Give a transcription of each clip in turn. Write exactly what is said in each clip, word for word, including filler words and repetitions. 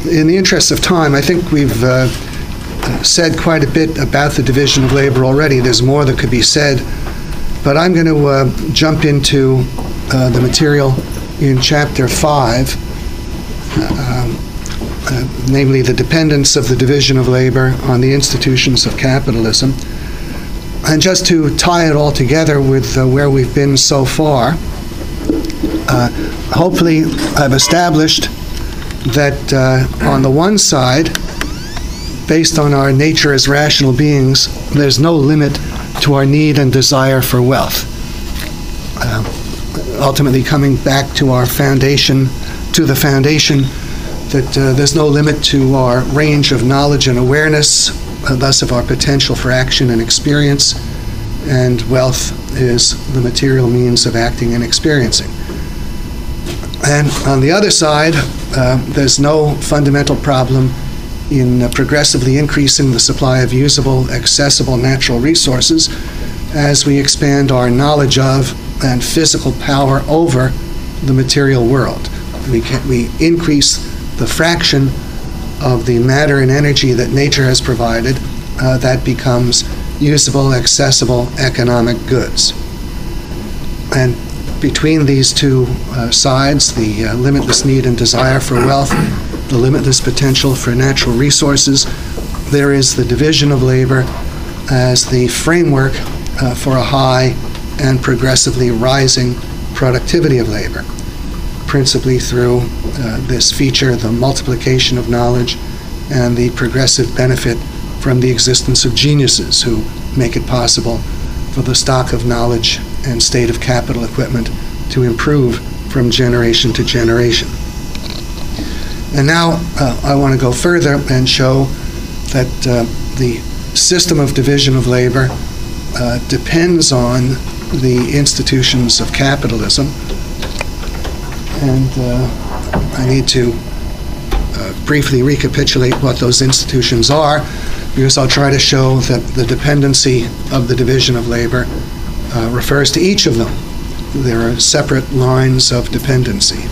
in the interest of time, I think we've uh, said quite a bit about the division of labor already. There's more that could be said, but I'm going to uh, jump into uh, the material in Chapter five, uh, uh, namely the dependence of the division of labor on the institutions of capitalism. And just to tie it all together with uh, where we've been so far, uh, hopefully I've established that uh, on the one side, based on our nature as rational beings, there's no limit to our need and desire for wealth. Uh, ultimately coming back to our foundation, to the foundation that uh, there's no limit to our range of knowledge and awareness, uh, thus of our potential for action and experience, and wealth is the material means of acting and experiencing. And on the other side, uh, there's no fundamental problem in uh, progressively increasing the supply of usable, accessible natural resources as we expand our knowledge of and physical power over the material world. We, can, we increase the fraction of the matter and energy that nature has provided uh, that becomes usable, accessible economic goods. And between these two uh, sides, the uh, limitless need and desire for wealth, the limitless potential for natural resources, there is the division of labor as the framework uh, for a high and progressively rising productivity of labor, principally through uh, this feature, the multiplication of knowledge and the progressive benefit from the existence of geniuses who make it possible for the stock of knowledge and state of capital equipment to improve from generation to generation. And now uh, I want to go further and show that uh, the system of division of labor uh, depends on the institutions of capitalism. And uh, I need to uh, briefly recapitulate what those institutions are, because I'll try to show that the dependency of the division of labor uh, refers to each of them. There are separate lines of dependency.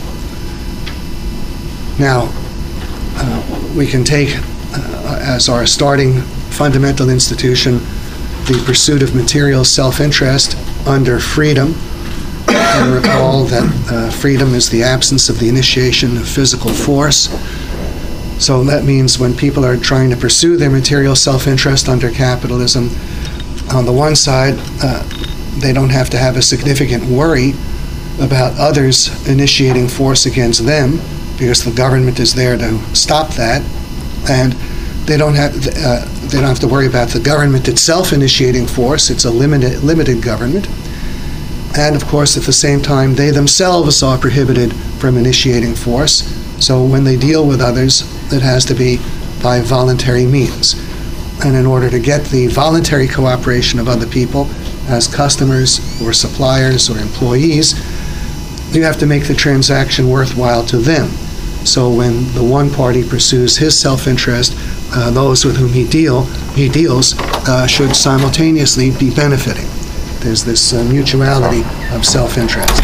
Now, uh, we can take uh, as our starting fundamental institution the pursuit of material self-interest under freedom. And recall that uh, freedom is the absence of the initiation of physical force. So that means when people are trying to pursue their material self-interest under capitalism, on the one side, uh, they don't have to have a significant worry about others initiating force against them, because the government is there to stop that, and they don't have uh, they don't have to worry about the government itself initiating force. It's a limited limited government. And of course, at the same time, they themselves are prohibited from initiating force. So when they deal with others, it has to be by voluntary means. And in order to get the voluntary cooperation of other people as customers or suppliers or employees, you have to make the transaction worthwhile to them. So when the one party pursues his self-interest, uh, those with whom he deal he deals uh, should simultaneously be benefiting. There's this uh, mutuality of self-interest.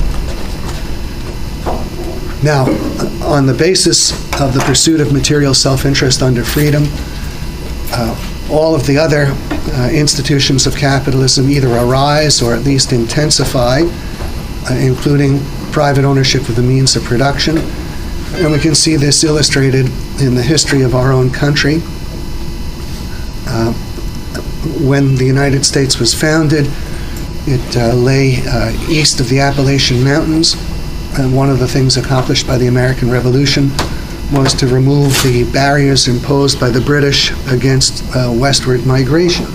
Now, on the basis of the pursuit of material self-interest under freedom, uh, all of the other uh, institutions of capitalism either arise or at least intensify, uh, including private ownership of the means of production. And we can see this illustrated in the history of our own country. Uh, when the United States was founded, it uh, lay uh, east of the Appalachian Mountains, and one of the things accomplished by the American Revolution was to remove the barriers imposed by the British against uh, westward migration.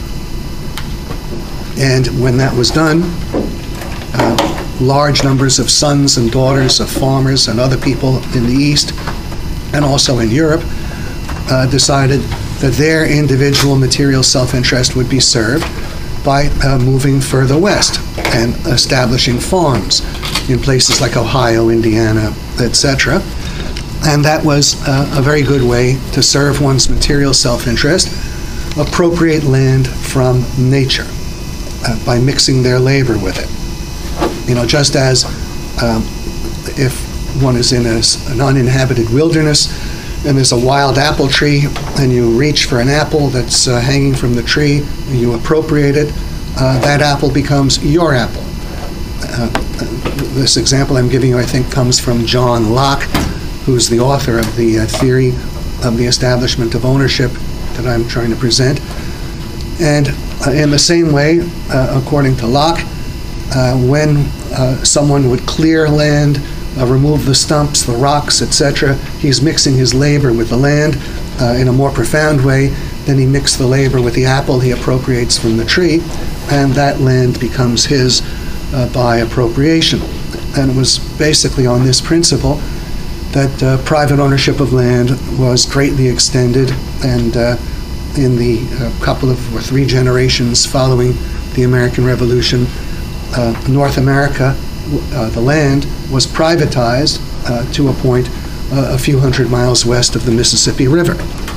And when that was done, uh, large numbers of sons and daughters of farmers and other people in the East, and also in Europe, uh, decided that their individual material self-interest would be served by uh, moving further west and establishing farms in places like Ohio, Indiana, et cetera. And that was uh, a very good way to serve one's material self-interest, appropriate land from nature uh, by mixing their labor with it. You know, just as um, if one is in a, an uninhabited wilderness, and there's a wild apple tree, and you reach for an apple that's uh, hanging from the tree, and you appropriate it, uh, that apple becomes your apple. Uh, this example I'm giving you, I think, comes from John Locke, who's the author of the uh, theory of the establishment of ownership that I'm trying to present. And uh, in the same way, uh, according to Locke, uh, when uh, someone would clear land, uh, remove the stumps, the rocks, et cetera, he's mixing his labor with the land uh, in a more profound way than he mixed the labor with the apple he appropriates from the tree, and that land becomes his uh, by appropriation. And it was basically on this principle that uh, private ownership of land was greatly extended, and uh, in the uh, couple of or three generations following the American Revolution, uh, North America, uh, the land was privatized uh, to a point uh, a few hundred miles west of the Mississippi River.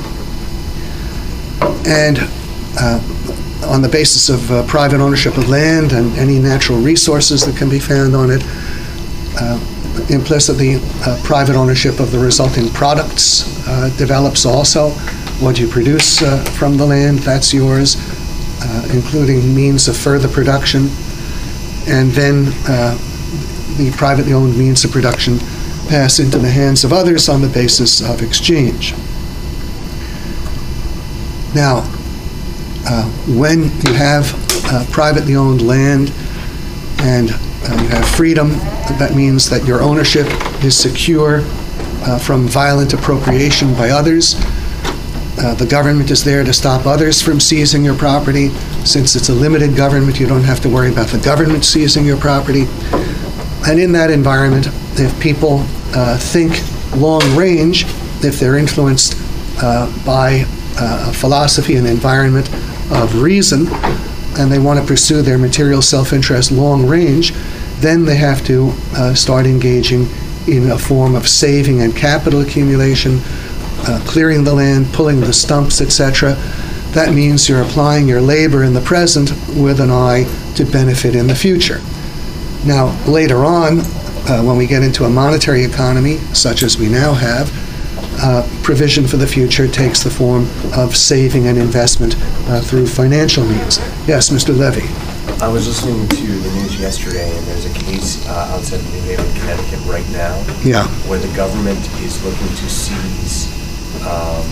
And uh, on the basis of uh, private ownership of land and any natural resources that can be found on it, uh, implicitly uh, private ownership of the resulting products uh, develops also. What you produce uh, from the land, that's yours, uh, including means of further production. And then uh, the privately owned means of production pass into the hands of others on the basis of exchange. Now, uh, when you have uh, privately owned land and uh, you have freedom, that means that your ownership is secure uh, from violent appropriation by others. Uh, the government is there to stop others from seizing your property. Since it's a limited government, you don't have to worry about the government seizing your property. And in that environment, if people uh, think long range, if they're influenced uh, by uh, a philosophy and environment of reason, and they want to pursue their material self-interest long range, then they have to uh, start engaging in a form of saving and capital accumulation, Uh, clearing the land, pulling the stumps, et cetera. That means you're applying your labor in the present with an eye to benefit in the future. Now, later on, uh, when we get into a monetary economy, such as we now have, uh, provision for the future takes the form of saving and investment uh, through financial means. Yes, Mister Levy. I was listening to the news yesterday, and there's a case uh, outside of New Haven, Connecticut right now, yeah. where the government is looking to seize Um,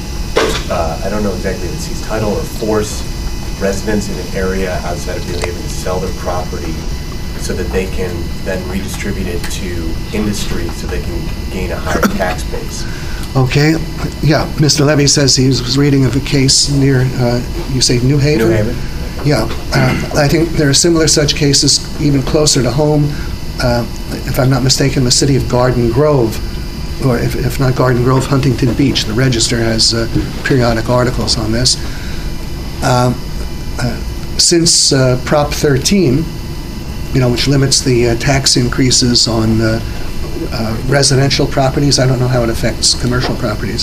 uh, I don't know exactly if it's seize title or force residents in an area outside of New Haven to sell their property so that they can then redistribute it to industry so they can gain a higher tax base. Okay. Yeah, Mister Levy says he was reading of a case near, uh, you say New Haven? New Haven. Yeah. Uh, I think there are similar such cases even closer to home. Uh, if I'm not mistaken, the city of Garden Grove, or if, if not Garden Grove, Huntington Beach. The Register has uh, periodic articles on this. Uh, uh, since uh, Prop thirteen, you know, which limits the uh, tax increases on uh, uh, residential properties, I don't know how it affects commercial properties.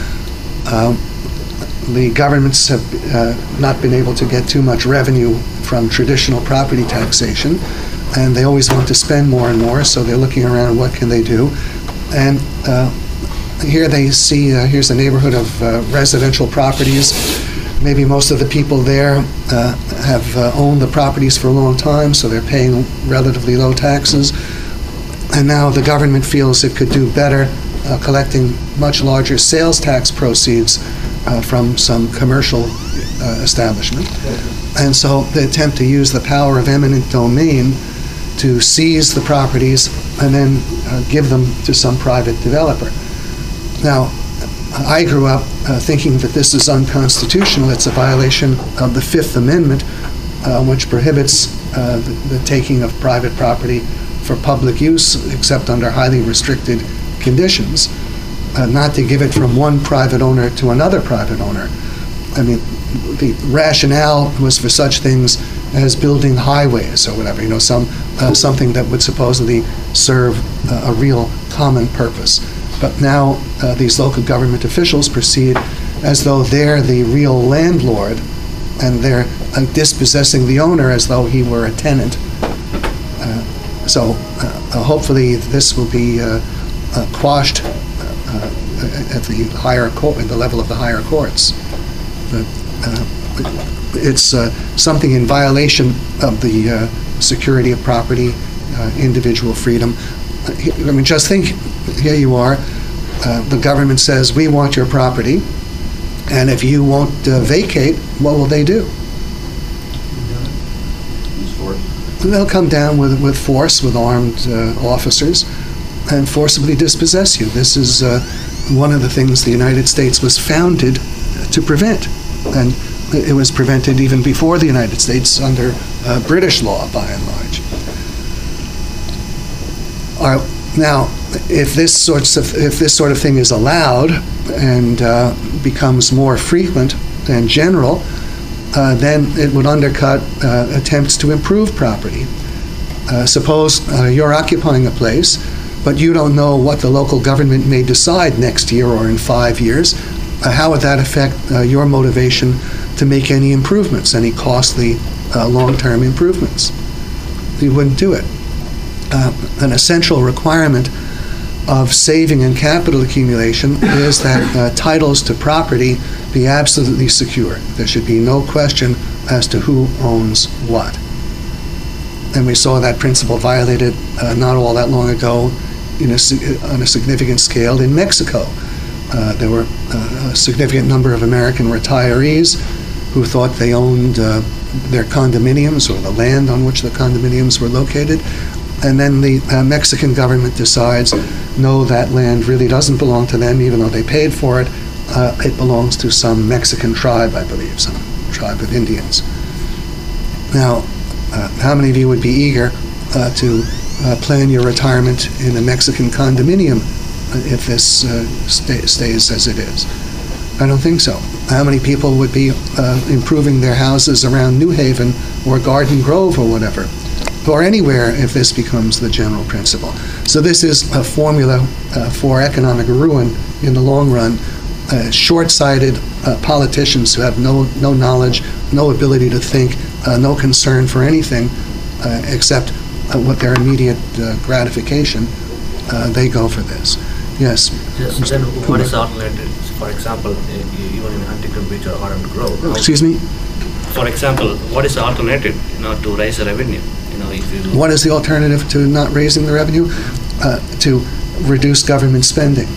Uh, the governments have uh, not been able to get too much revenue from traditional property taxation, and they always want to spend more and more, so they're looking around, what can they do? And uh, here they see, uh, here's a neighborhood of uh, residential properties. Maybe most of the people there uh, have uh, owned the properties for a long time, so they're paying relatively low taxes. And now the government feels it could do better uh, collecting much larger sales tax proceeds uh, from some commercial uh, establishment. And so they attempt to use the power of eminent domain to seize the properties and then uh, give them to some private developer. Now, I grew up uh, thinking that this is unconstitutional. It's a violation of the Fifth Amendment, uh, which prohibits uh, the, the taking of private property for public use, except under highly restricted conditions, uh, not to give it from one private owner to another private owner. I mean, the rationale was for such things as building highways or whatever, you know, some uh, something that would supposedly serve uh, a real common purpose. But now uh, these local government officials proceed as though they're the real landlord, and they're uh, dispossessing the owner as though he were a tenant. Uh, so uh, uh, hopefully this will be uh, uh, quashed uh, at the higher court, at the level of the higher courts. But, uh, it's uh, something in violation of the uh, security of property, uh, individual freedom. I mean, just think, here you are, uh, the government says, we want your property, and if you won't uh, vacate, what will they do? They'll come down with, with force, with armed uh, officers, and forcibly dispossess you. This is uh, one of the things the United States was founded to prevent. And it was prevented even before the United States under uh, British law, by and large. All right, now, if this sorts of if this sort of thing is allowed and uh, becomes more frequent and general, uh, then it would undercut uh, attempts to improve property. Uh, suppose uh, you're occupying a place, but you don't know what the local government may decide next year or in five years. Uh, how would that affect uh, your motivation to make any improvements, any costly uh, long-term improvements? You wouldn't do it. Uh, an essential requirement of saving and capital accumulation is that uh, titles to property be absolutely secure. There should be no question as to who owns what. And we saw that principle violated uh, not all that long ago in a, on a significant scale in Mexico. Uh, there were uh, a significant number of American retirees who thought they owned uh, their condominiums or the land on which the condominiums were located. And then the uh, Mexican government decides, no, that land really doesn't belong to them, even though they paid for it. Uh, it belongs to some Mexican tribe, I believe, some tribe of Indians. Now, uh, how many of you would be eager uh, to uh, plan your retirement in a Mexican condominium if this uh, stay, stays as it is? I don't think so. How many people would be uh, improving their houses around New Haven or Garden Grove or whatever, or anywhere if this becomes the general principle? So this is a formula uh, for economic ruin in the long run. Uh, short-sighted uh, politicians who have no, no knowledge, no ability to think, uh, no concern for anything uh, except uh, what their immediate uh, gratification, uh, they go for this. Yes? Yes, then what is the alternative? For example, even in Huntington Beach or Garden Grove. Excuse me? For example, what is the alternative, you know, to raise the revenue? You know, if you What is the alternative to not raising the revenue? Uh, to reduce government spending.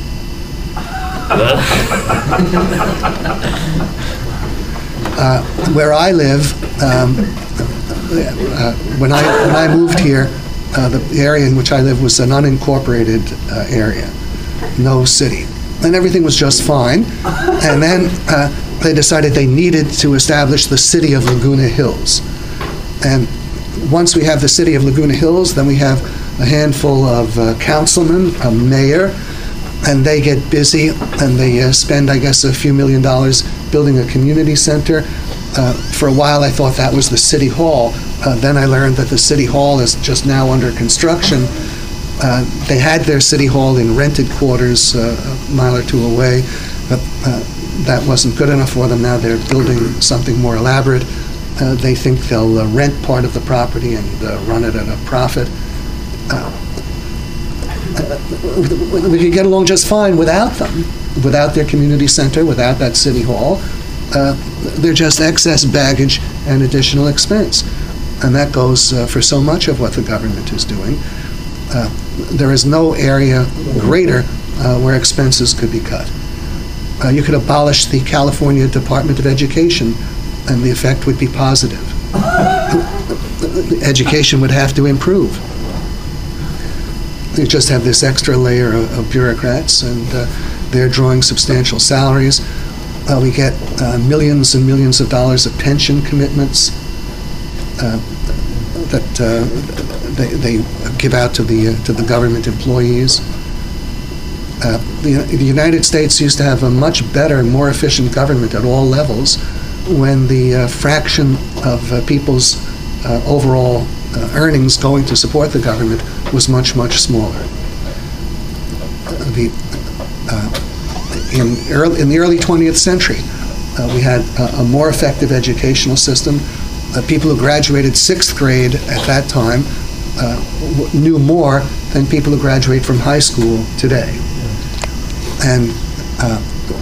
uh, where I live, um, uh, when I when I moved here, uh, the area in which I live was an unincorporated uh, area, no city, and everything was just fine. And then uh, they decided they needed to establish the city of Laguna Hills, and once we have the city of Laguna Hills, then we have a handful of uh, councilmen, a mayor, and they get busy and they uh, spend, I guess, a few million dollars building a community center. Uh, for a while, I thought that was the city hall. Uh, then I learned that the city hall is just now under construction. Uh, they had their city hall in rented quarters uh, a mile or two away, but uh, that wasn't good enough for them. Now they're building something more elaborate. Uh, they think they'll uh, rent part of the property and uh, run it at a profit. Uh, uh, we could get along just fine without them, without their community center, without that city hall. Uh, they're just excess baggage and additional expense. And that goes uh, for so much of what the government is doing. Uh, there is no area greater uh, where expenses could be cut. Uh, you could abolish the California Department of Education, and the effect would be positive. Education would have to improve. You just have this extra layer of, of bureaucrats, and uh, they're drawing substantial salaries. Uh, we get uh, millions and millions of dollars of pension commitments uh, that uh, they, they give out to the uh, to the government employees. Uh, the, the United States used to have a much better and more efficient government at all levels when the uh, fraction of uh, people's uh, overall uh, earnings going to support the government was much, much smaller. Uh, the, uh, in, early, in the early twentieth century, uh, we had a, a more effective educational system. Uh, people who graduated sixth grade at that time uh, w- knew more than people who graduate from high school today. and uh,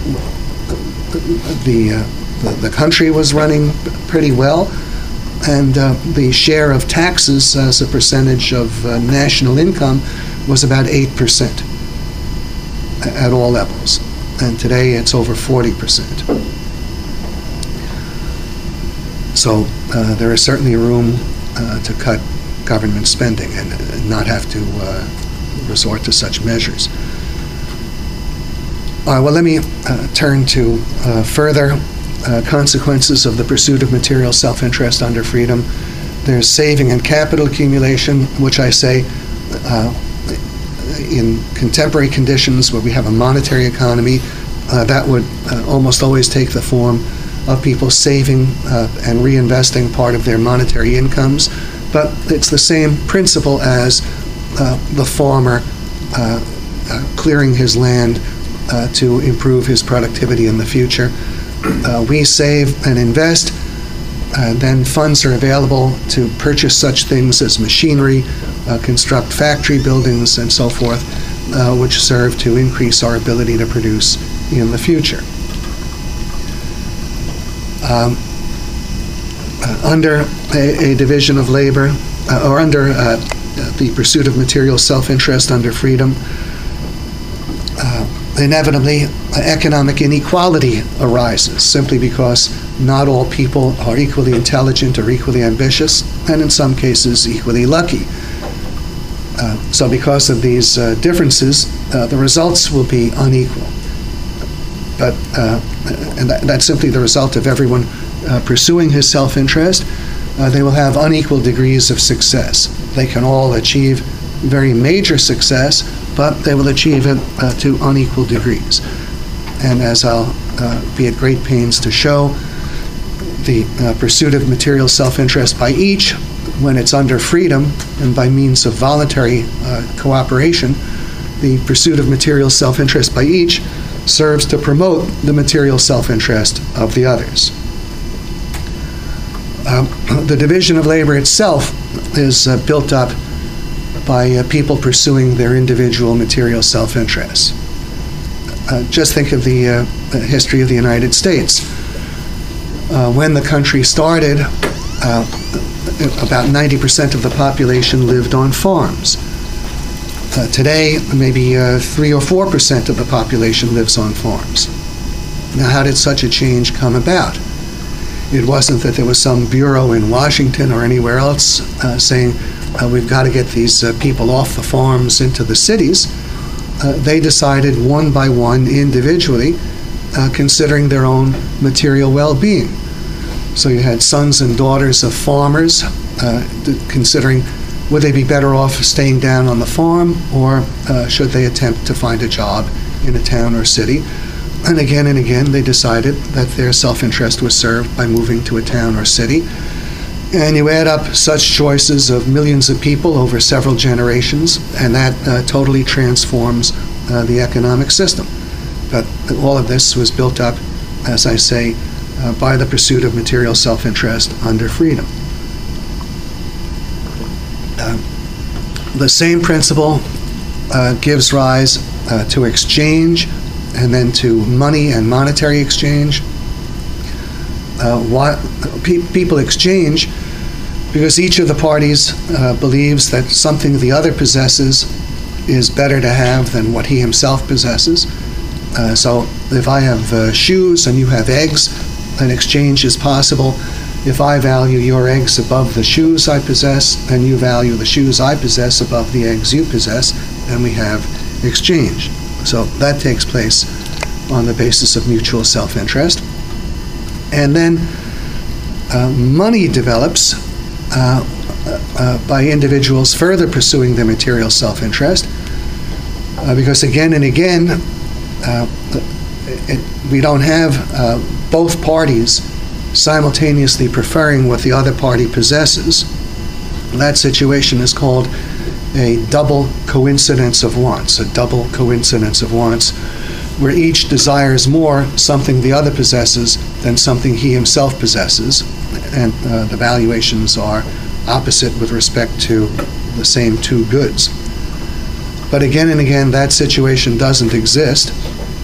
the, uh, the the country was running pretty well, and uh, the share of taxes as a percentage of uh, national income was about eight percent at all levels, and today it's over forty percent. So uh, there is certainly room uh, to cut government spending and not have to uh, resort to such measures. All right, well, let me uh, turn to uh, further uh, consequences of the pursuit of material self-interest under freedom. There's saving and capital accumulation, which I say uh, in contemporary conditions where we have a monetary economy, uh, that would uh, almost always take the form of people saving uh, and reinvesting part of their monetary incomes. But it's the same principle as uh, the farmer uh, uh, clearing his land uh, to improve his productivity in the future. Uh, we save and invest, and then funds are available to purchase such things as machinery, uh, construct factory buildings, and so forth, uh, which serve to increase our ability to produce in the future. Um, uh, under a, a division of labor, uh, or under uh, the pursuit of material self-interest under freedom, uh, inevitably uh, economic inequality arises, simply because not all people are equally intelligent or equally ambitious, and in some cases equally lucky. Uh, so because of these uh, differences, uh, the results will be unequal. But, uh, and that, that's simply the result of everyone uh, pursuing his self-interest. Uh, they will have unequal degrees of success. They can all achieve very major success, but they will achieve it uh, to unequal degrees. And as I'll uh, be at great pains to show, the uh, pursuit of material self-interest by each, when it's under freedom and by means of voluntary uh, cooperation, the pursuit of material self-interest by each serves to promote the material self-interest of the others. Um, the division of labor itself is uh, built up by uh, people pursuing their individual material self-interests. Uh, just think of the uh, history of the United States. Uh, when the country started, uh, about ninety percent of the population lived on farms. Uh, today, maybe uh, three or four percent of the population lives on farms. Now, how did such a change come about? It wasn't that there was some bureau in Washington or anywhere else uh, saying, uh, we've got to get these uh, people off the farms into the cities. Uh, they decided one by one, individually, uh, considering their own material well-being. So you had sons and daughters of farmers uh, considering, would they be better off staying down on the farm, or uh, should they attempt to find a job in a town or city? And again and again, they decided that their self-interest was served by moving to a town or city. And you add up such choices of millions of people over several generations, and that uh, totally transforms uh, the economic system. But all of this was built up, as I say, uh, by the pursuit of material self-interest under freedom. Uh, the same principle uh, gives rise uh, to exchange, and then to money and monetary exchange. Uh, what, pe people exchange because each of the parties uh, believes that something the other possesses is better to have than what he himself possesses. Uh, so if I have uh, shoes and you have eggs, an exchange is possible. If I value your eggs above the shoes I possess, and you value the shoes I possess above the eggs you possess, then we have exchange. So that takes place on the basis of mutual self-interest. And then uh, money develops uh, uh, by individuals further pursuing their material self-interest, uh, because again and again, uh, it, we don't have uh, both parties simultaneously preferring what the other party possesses. That situation is called a double coincidence of wants, a double coincidence of wants, where each desires more something the other possesses than something he himself possesses, and uh, the valuations are opposite with respect to the same two goods. But again and again, that situation doesn't exist,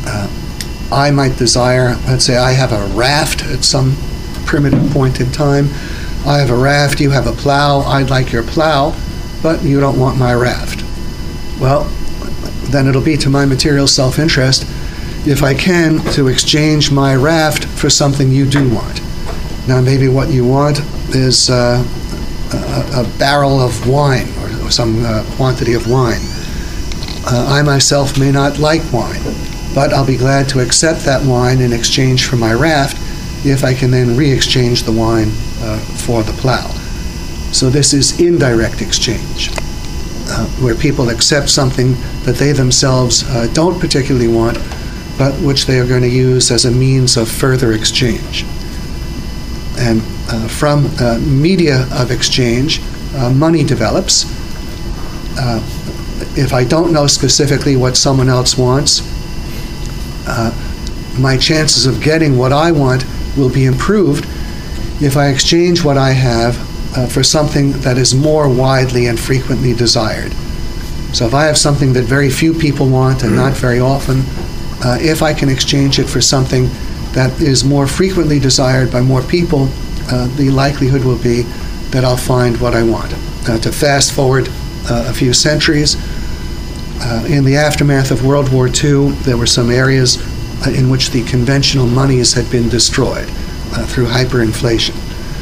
uh, I might desire, let's say I have a raft at some primitive point in time. I have a raft, you have a plow, I'd like your plow, but you don't want my raft. Well, then it'll be to my material self-interest, if I can, to exchange my raft for something you do want. Now, maybe what you want is uh, a, a barrel of wine or, or some uh, quantity of wine. Uh, I myself may not like wine, but I'll be glad to accept that wine in exchange for my raft if I can then re-exchange the wine uh, for the plow. So this is indirect exchange, uh, where people accept something that they themselves uh, don't particularly want, but which they are going to use as a means of further exchange. And uh, from uh, media of exchange, uh, money develops. Uh, if I don't know specifically what someone else wants, uh, my chances of getting what I want will be improved if I exchange what I have uh, for something that is more widely and frequently desired. So if I have something that very few people want and not very often, uh, if I can exchange it for something that is more frequently desired by more people, uh, the likelihood will be that I'll find what I want. Uh, to fast forward uh, a few centuries, uh, in the aftermath of World War Two, there were some areas uh, in which the conventional monies had been destroyed uh, through hyperinflation.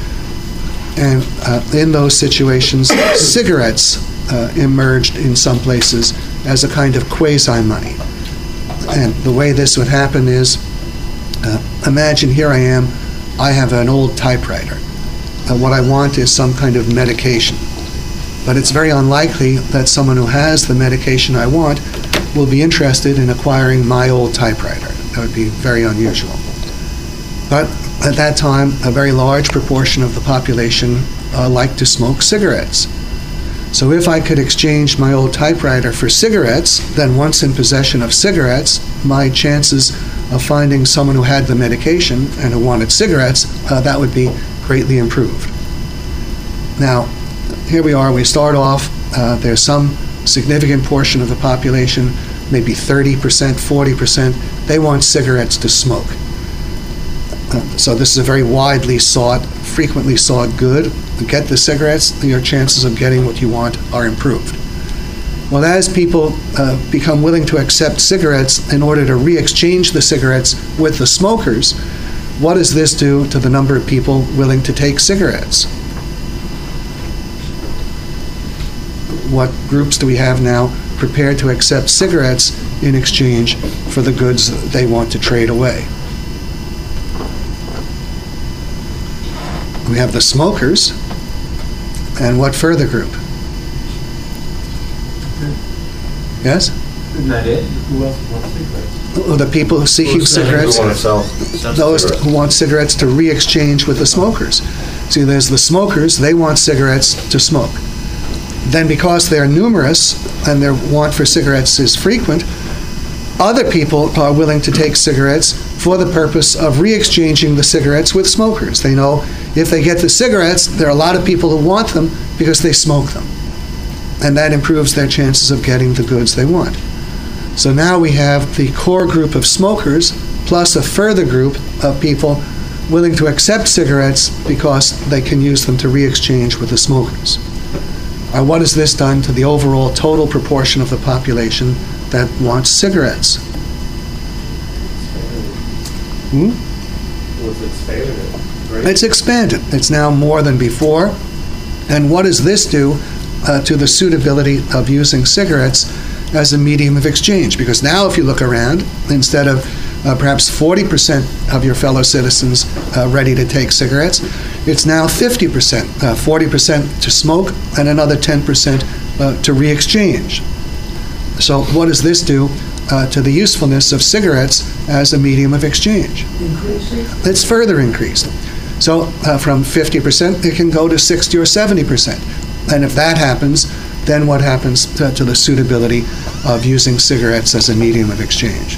And uh, in those situations, cigarettes uh, emerged in some places as a kind of quasi-money. And the way this would happen is, uh, imagine here I am, I have an old typewriter. Uh, what I want is some kind of medication. But it's very unlikely that someone who has the medication I want will be interested in acquiring my old typewriter. That would be very unusual. But at that time, a very large proportion of the population uh, liked to smoke cigarettes. So if I could exchange my old typewriter for cigarettes, then once in possession of cigarettes, my chances of finding someone who had the medication and who wanted cigarettes, uh, that would be greatly improved. Now, here we are, we start off, uh, there's some significant portion of the population, maybe thirty percent, forty percent, they want cigarettes to smoke. Uh, so this is a very widely sought, frequently sought good. Get the cigarettes, your chances of getting what you want are improved. Well, as people uh, become willing to accept cigarettes in order to re-exchange the cigarettes with the smokers, what does this do to the number of people willing to take cigarettes? What groups do we have now prepared to accept cigarettes in exchange for the goods they want to trade away? We have the smokers, and what further group? Yes? Isn't that it? Who else wants cigarettes? Oh, the people seeking cigarettes, Who want to sell those cigarettes. who want cigarettes to re-exchange with the smokers. See, there's the smokers, they want cigarettes to smoke. Then because they're numerous and their want for cigarettes is frequent, other people are willing to take cigarettes for the purpose of re-exchanging the cigarettes with smokers. They know if they get the cigarettes, there are a lot of people who want them because they smoke them. And that improves their chances of getting the goods they want. So now we have the core group of smokers plus a further group of people willing to accept cigarettes because they can use them to re-exchange with the smokers. Uh, what has this done to the overall total proportion of the population that wants cigarettes? Hmm? Well, it's expanded, right? It's expanded. It's now more than before. And what does this do uh, to the suitability of using cigarettes as a medium of exchange? Because now if you look around, instead of uh, perhaps forty percent of your fellow citizens uh, ready to take cigarettes, it's now fifty percent, uh, forty percent to smoke and another ten percent uh, to re-exchange. So what does this do uh, to the usefulness of cigarettes as a medium of exchange? It's further increased. So uh, from fifty percent, it can go to sixty or seventy percent. And if that happens, then what happens to, to the suitability of using cigarettes as a medium of exchange?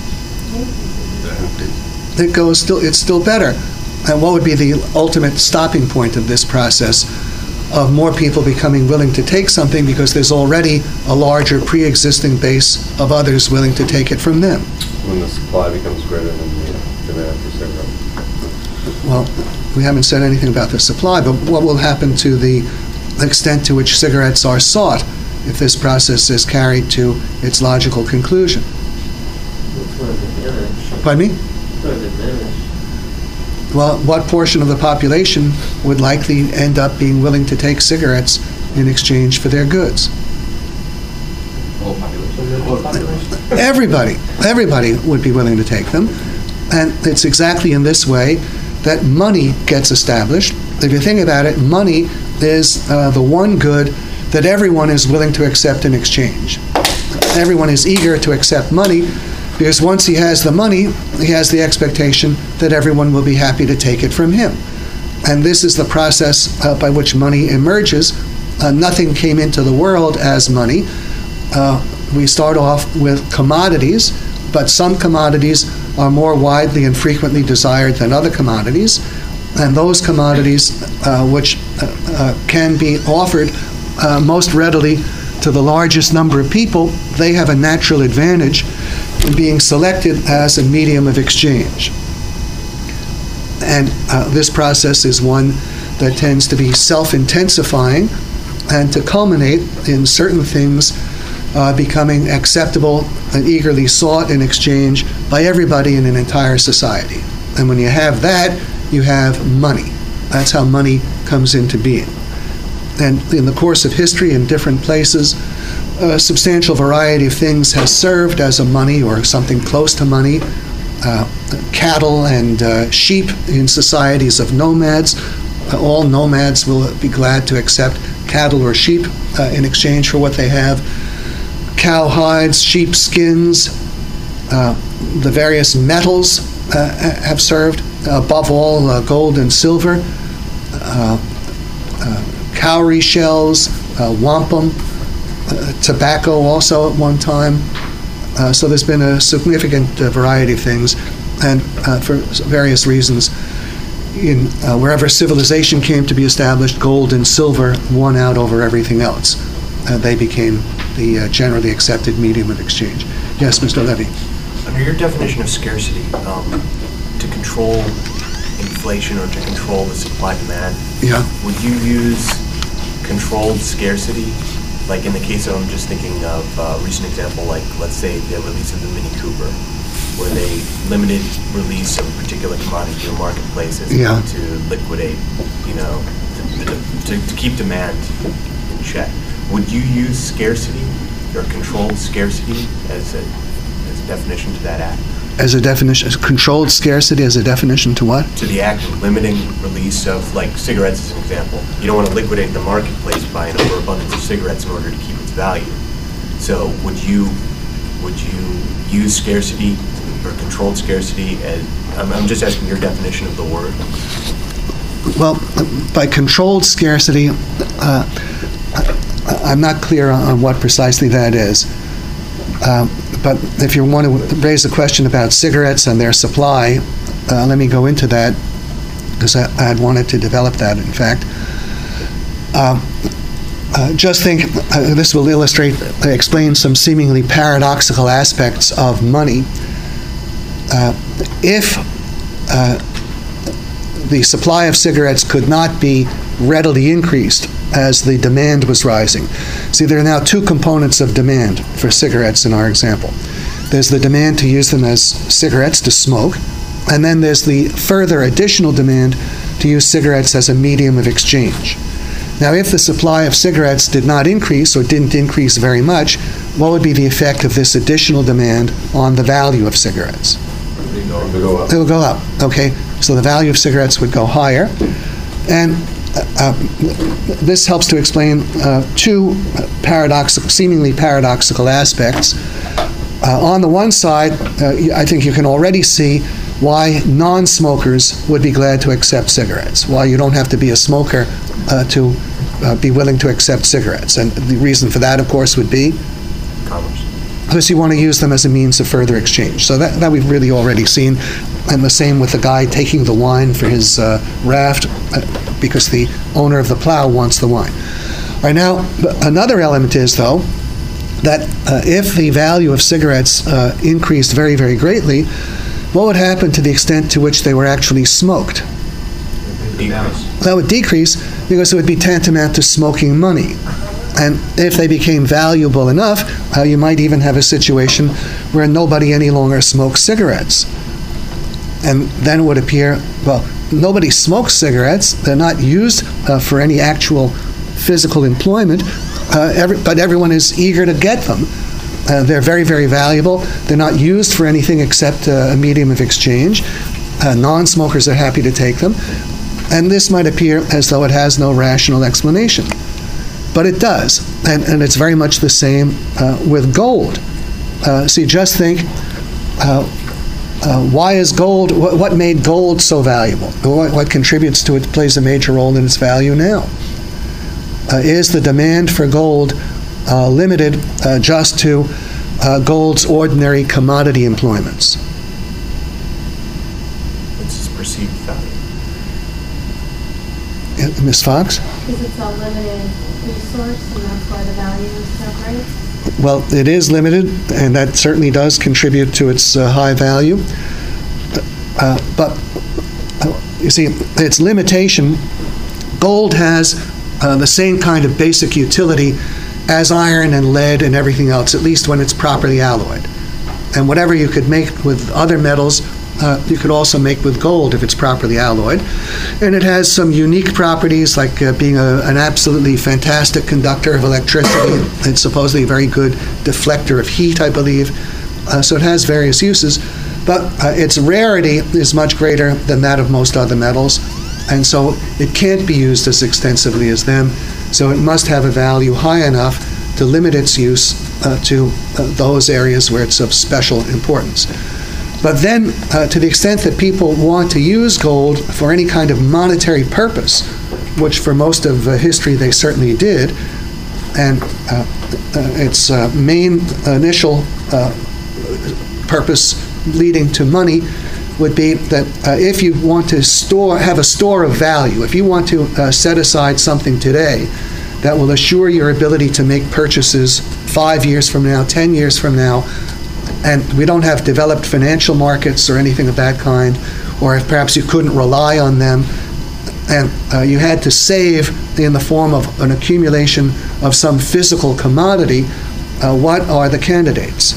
It goes still, it's still better. And what would be the ultimate stopping point of this process of more people becoming willing to take something because there's already a larger pre-existing base of others willing to take it from them? when the supply becomes greater than the demand for cigarettes? Well, we haven't said anything about the supply, but what will happen to the extent to which cigarettes are sought if this process is carried to its logical conclusion? It's going to diminish. Pardon me? It's going to diminish. Well, what portion of the population would likely end up being willing to take cigarettes in exchange for their goods? Whole population? Everybody, everybody would be willing to take them. And it's exactly in this way that money gets established. If you think about it, money is uh, the one good that everyone is willing to accept in exchange. Everyone is eager to accept money because once he has the money, he has the expectation that everyone will be happy to take it from him. And this is the process uh, by which money emerges. Uh, nothing came into the world as money. Uh, we start off with commodities, but some commodities are more widely and frequently desired than other commodities. And those commodities uh, which uh, uh, can be offered uh, most readily to the largest number of people, they have a natural advantage in being selected as a medium of exchange. And uh, this process is one that tends to be self-intensifying and to culminate in certain things uh, becoming acceptable and eagerly sought in exchange by everybody in an entire society. And when you have that, you have money. That's how money comes into being. And in the course of history in different places, a substantial variety of things has served as a money or something close to money. Uh, cattle and uh, sheep in societies of nomads. Uh, all nomads will be glad to accept cattle or sheep uh, in exchange for what they have. Cow hides, sheep skins, uh, the various metals uh, have served. Above all, uh, gold and silver, uh, uh, cowrie shells, uh, wampum, uh, tobacco also at one time. Uh, so there's been a significant uh, variety of things, and uh, for various reasons, in uh, wherever civilization came to be established, gold and silver won out over everything else. Uh, they became the uh, generally accepted medium of exchange. Yes, Mister Levy. Under your definition of scarcity, um, to control inflation or to control the supply-demand, Yeah. would you use controlled scarcity? Like in the case of, I'm just thinking of a recent example, like let's say the release of the Mini Cooper, where they limited release of a particular commodity to the marketplaces Yeah. to liquidate, you know, to, to, to keep demand in check. Would you use scarcity or controlled scarcity as a, as a definition to that act? As a definition, as controlled scarcity as a definition to what? To the act of limiting release of, like, cigarettes as an example. You don't want to liquidate the marketplace by an overabundance of cigarettes in order to keep its value. So would you would you use scarcity or controlled scarcity as, I'm, I'm just asking your definition of the word. Well, by controlled scarcity, uh, I, I'm not clear on what precisely that is. Uh, but if you want to raise a question about cigarettes and their supply, uh, let me go into that, because I, I had wanted to develop that, in fact. Uh, uh, just think, uh, this will illustrate, uh, explain some seemingly paradoxical aspects of money. Uh, if uh, the supply of cigarettes could not be readily increased as the demand was rising. See, there are now two components of demand for cigarettes in our example. There's the demand to use them as cigarettes, to smoke, and then there's the further additional demand to use cigarettes as a medium of exchange. Now, if the supply of cigarettes did not increase or didn't increase very much, what would be the effect of this additional demand on the value of cigarettes? They go, they go up. It will go up, okay? So the value of cigarettes would go higher. And uh, this helps to explain uh, two paradoxical, seemingly paradoxical aspects. Uh, on the one side, uh, I think you can already see why non-smokers would be glad to accept cigarettes, why you don't have to be a smoker uh, to uh, be willing to accept cigarettes. And the reason for that, of course, would be Commerce. because you want to use them as a means of further exchange. So that, that we've really already seen. And the same with the guy taking the wine for his uh, raft, uh, because the owner of the plow wants the wine. All right, now, another element is, though, that uh, if the value of cigarettes uh, increased very, very greatly, what would happen to the extent to which they were actually smoked? That would decrease because it would be tantamount to smoking money. And if they became valuable enough, uh, you might even have a situation where nobody any longer smokes cigarettes. And then it would appear, well, nobody smokes cigarettes. They're not used uh, for any actual physical employment, uh, every, but everyone is eager to get them. Uh, they're very, very valuable. They're not used for anything except uh, a medium of exchange. Uh, non-smokers are happy to take them. And this might appear as though it has no rational explanation. But it does, and, and it's very much the same uh, with gold. Uh, see, just think, uh, uh, why is gold, what, what made gold so valuable? What, what contributes to it plays a major role in its value now? Uh, is the demand for gold uh, limited uh, just to uh, gold's ordinary commodity employments? It's its perceived value. Uh, Miz Fox? Because it's a limited resource, and that's why the value is so great. Well, it is limited, and that certainly does contribute to its uh, high value. Uh, but, uh, you see, its limitation, gold has uh, the same kind of basic utility as iron and lead and everything else, at least when it's properly alloyed. And whatever you could make with other metals, Uh, you could also make with gold if it's properly alloyed. And it has some unique properties, like uh, being a, an absolutely fantastic conductor of electricity. It's supposedly a very good deflector of heat, I believe. Uh, so it has various uses. But uh, its rarity is much greater than that of most other metals. And so it can't be used as extensively as them. So it must have a value high enough to limit its use uh, to uh, those areas where it's of special importance. But then, uh, to the extent that people want to use gold for any kind of monetary purpose, which for most of uh, history they certainly did, and uh, uh, its uh, main initial uh, purpose leading to money would be that uh, if you want to store, have a store of value, if you want to uh, set aside something today that will assure your ability to make purchases five years from now, ten years from now, and we don't have developed financial markets or anything of that kind, or if perhaps you couldn't rely on them, and uh, you had to save in the form of an accumulation of some physical commodity, uh, what are the candidates?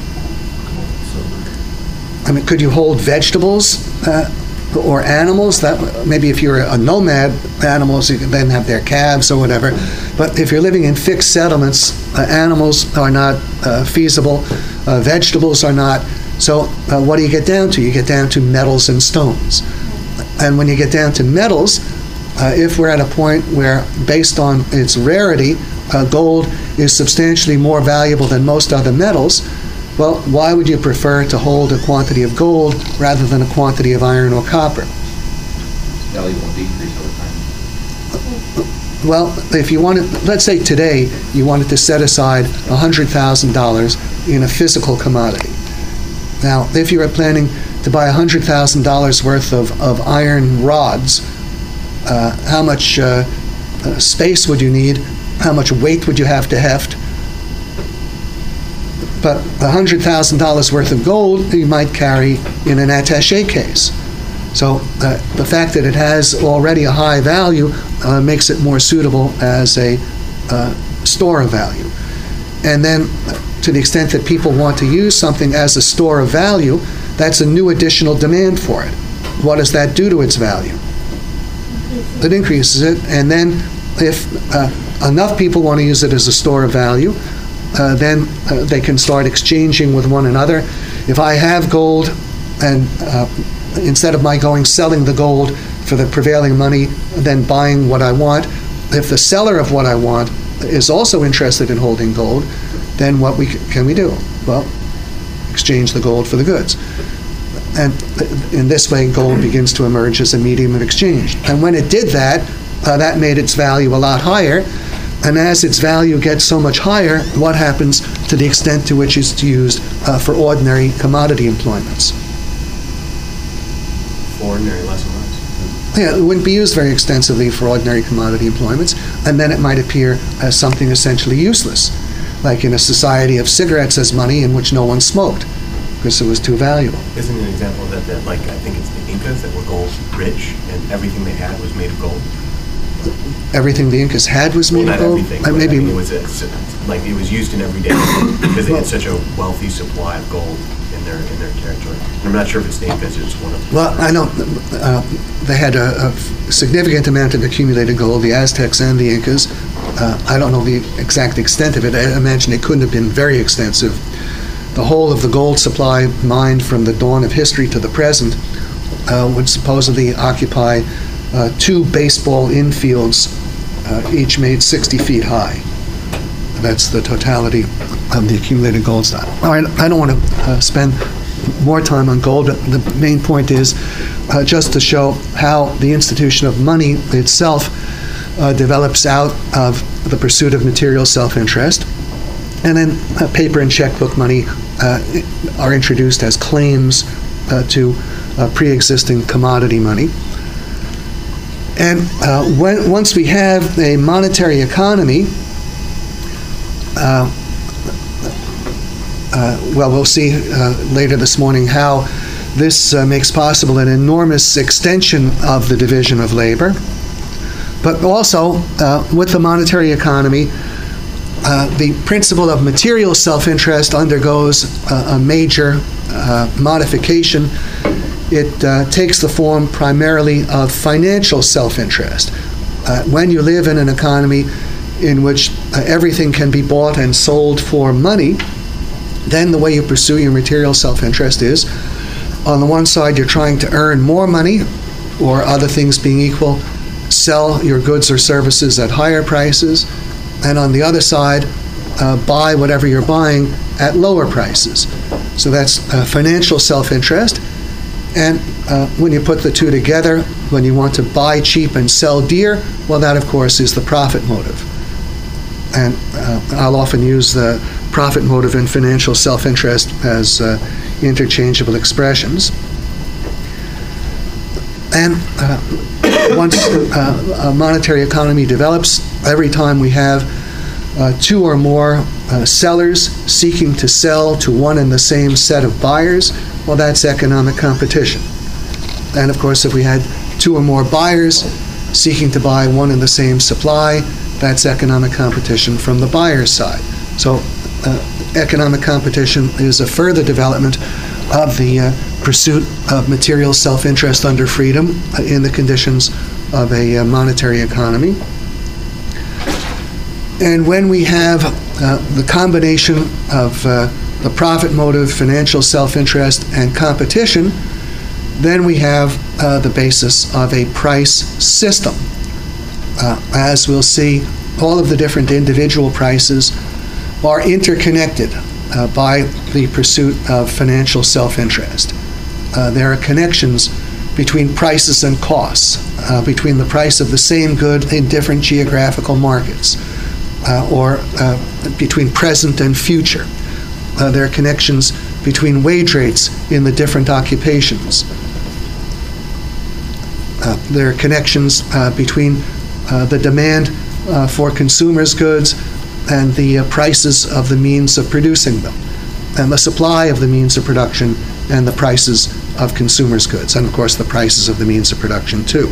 I mean, could you hold vegetables uh, or animals? That maybe if you're a nomad, animals, you can then have their calves or whatever. But if you're living in fixed settlements, uh, animals are not uh, feasible. Uh, vegetables are not. So uh, what do you get down to? You get down to metals and stones. And when you get down to metals, uh, if we're at a point where, based on its rarity, uh, gold is substantially more valuable than most other metals, well, why would you prefer to hold a quantity of gold rather than a quantity of iron or copper? Value will decrease over time. Well, if you wanted, let's say today you wanted to set aside one hundred thousand dollars in a physical commodity. Now, if you were planning to buy one hundred thousand dollars worth of, of iron rods, uh, how much uh, uh, space would you need? How much weight would you have to heft? But one hundred thousand dollars worth of gold you might carry in an attaché case. So uh, the fact that it has already a high value uh, makes it more suitable as a uh, store of value. And then uh, to the extent that people want to use something as a store of value, that's a new additional demand for it. What does that do to its value? It increases it. And then if uh, enough people want to use it as a store of value, uh, then uh, they can start exchanging with one another. If I have gold and uh, instead of my going selling the gold for the prevailing money, then buying what I want, if the seller of what I want is also interested in holding gold, then what we can we do? Well, exchange the gold for the goods. And in this way, gold begins to emerge as a medium of exchange. And when it did that, uh, that made its value a lot higher. And as its value gets so much higher, what happens to the extent to which it's used uh, for ordinary commodity employments? Ordinary, less and less. Yeah, it wouldn't be used very extensively for ordinary commodity employments, and then it might appear as something essentially useless. like in a society of cigarettes as money in which no one smoked because it was too valuable. Isn't an example of that, that, like, I think it's the Incas that were gold rich, and everything they had was made of gold? Everything the Incas had was made Well, of not gold? everything, Uh, but I maybe mean, it was, a- like, it was used in every day because they had such a wealthy supply of gold in their, in their territory. And I'm not sure if it's the Incas, it's one of them. Well, I know uh, they had a, a significant amount of accumulated gold, the Aztecs and the Incas. Uh, I don't know the exact extent of it. I imagine it couldn't have been very extensive. The whole of the gold supply mined from the dawn of history to the present uh, would supposedly occupy uh, two baseball infields, uh, each made sixty feet high. That's the totality of the accumulated gold stock. All right, I don't want to uh, spend more time on gold, but the main point is uh, just to show how the institution of money itself uh, develops out of the pursuit of material self-interest. And then uh, paper and checkbook money uh, are introduced as claims uh, to uh, pre-existing commodity money. And uh, when, once we have a monetary economy, uh, uh, well, we'll see uh, later this morning how this uh, makes possible an enormous extension of the division of labor. But also, uh, with the monetary economy, uh, the principle of material self-interest undergoes uh, a major uh, modification. It uh, takes the form primarily of financial self-interest. Uh, when you live in an economy in which uh, everything can be bought and sold for money, then the way you pursue your material self-interest is, on the one side, you're trying to earn more money, or other things being equal, sell your goods or services at higher prices, and on the other side, uh, buy whatever you're buying at lower prices. So that's uh, financial self-interest. And uh, when you put the two together, when you want to buy cheap and sell dear, well, that, of course, is the profit motive. And uh, I'll often use the profit motive and financial self-interest as uh, interchangeable expressions. And uh, once uh, a monetary economy develops, every time we have uh, two or more uh, sellers seeking to sell to one and the same set of buyers, well, that's economic competition. And of course, if we had two or more buyers seeking to buy one and the same supply, that's economic competition from the buyer's side. So uh, economic competition is a further development of the uh, pursuit of material self-interest under freedom uh, in the conditions of a uh, monetary economy. And when we have uh, the combination of uh, the profit motive, financial self-interest, and competition, then we have uh, the basis of a price system. Uh, as we'll see, all of the different individual prices are interconnected uh, by the pursuit of financial self-interest. Uh, there are connections between prices and costs, uh, between the price of the same good in different geographical markets, uh, or uh, between present and future. Uh, there are connections between wage rates in the different occupations. Uh, there are connections uh, between uh, the demand uh, for consumers' goods and the uh, prices of the means of producing them, and the supply of the means of production and the prices of consumers' goods, and of course the prices of the means of production too.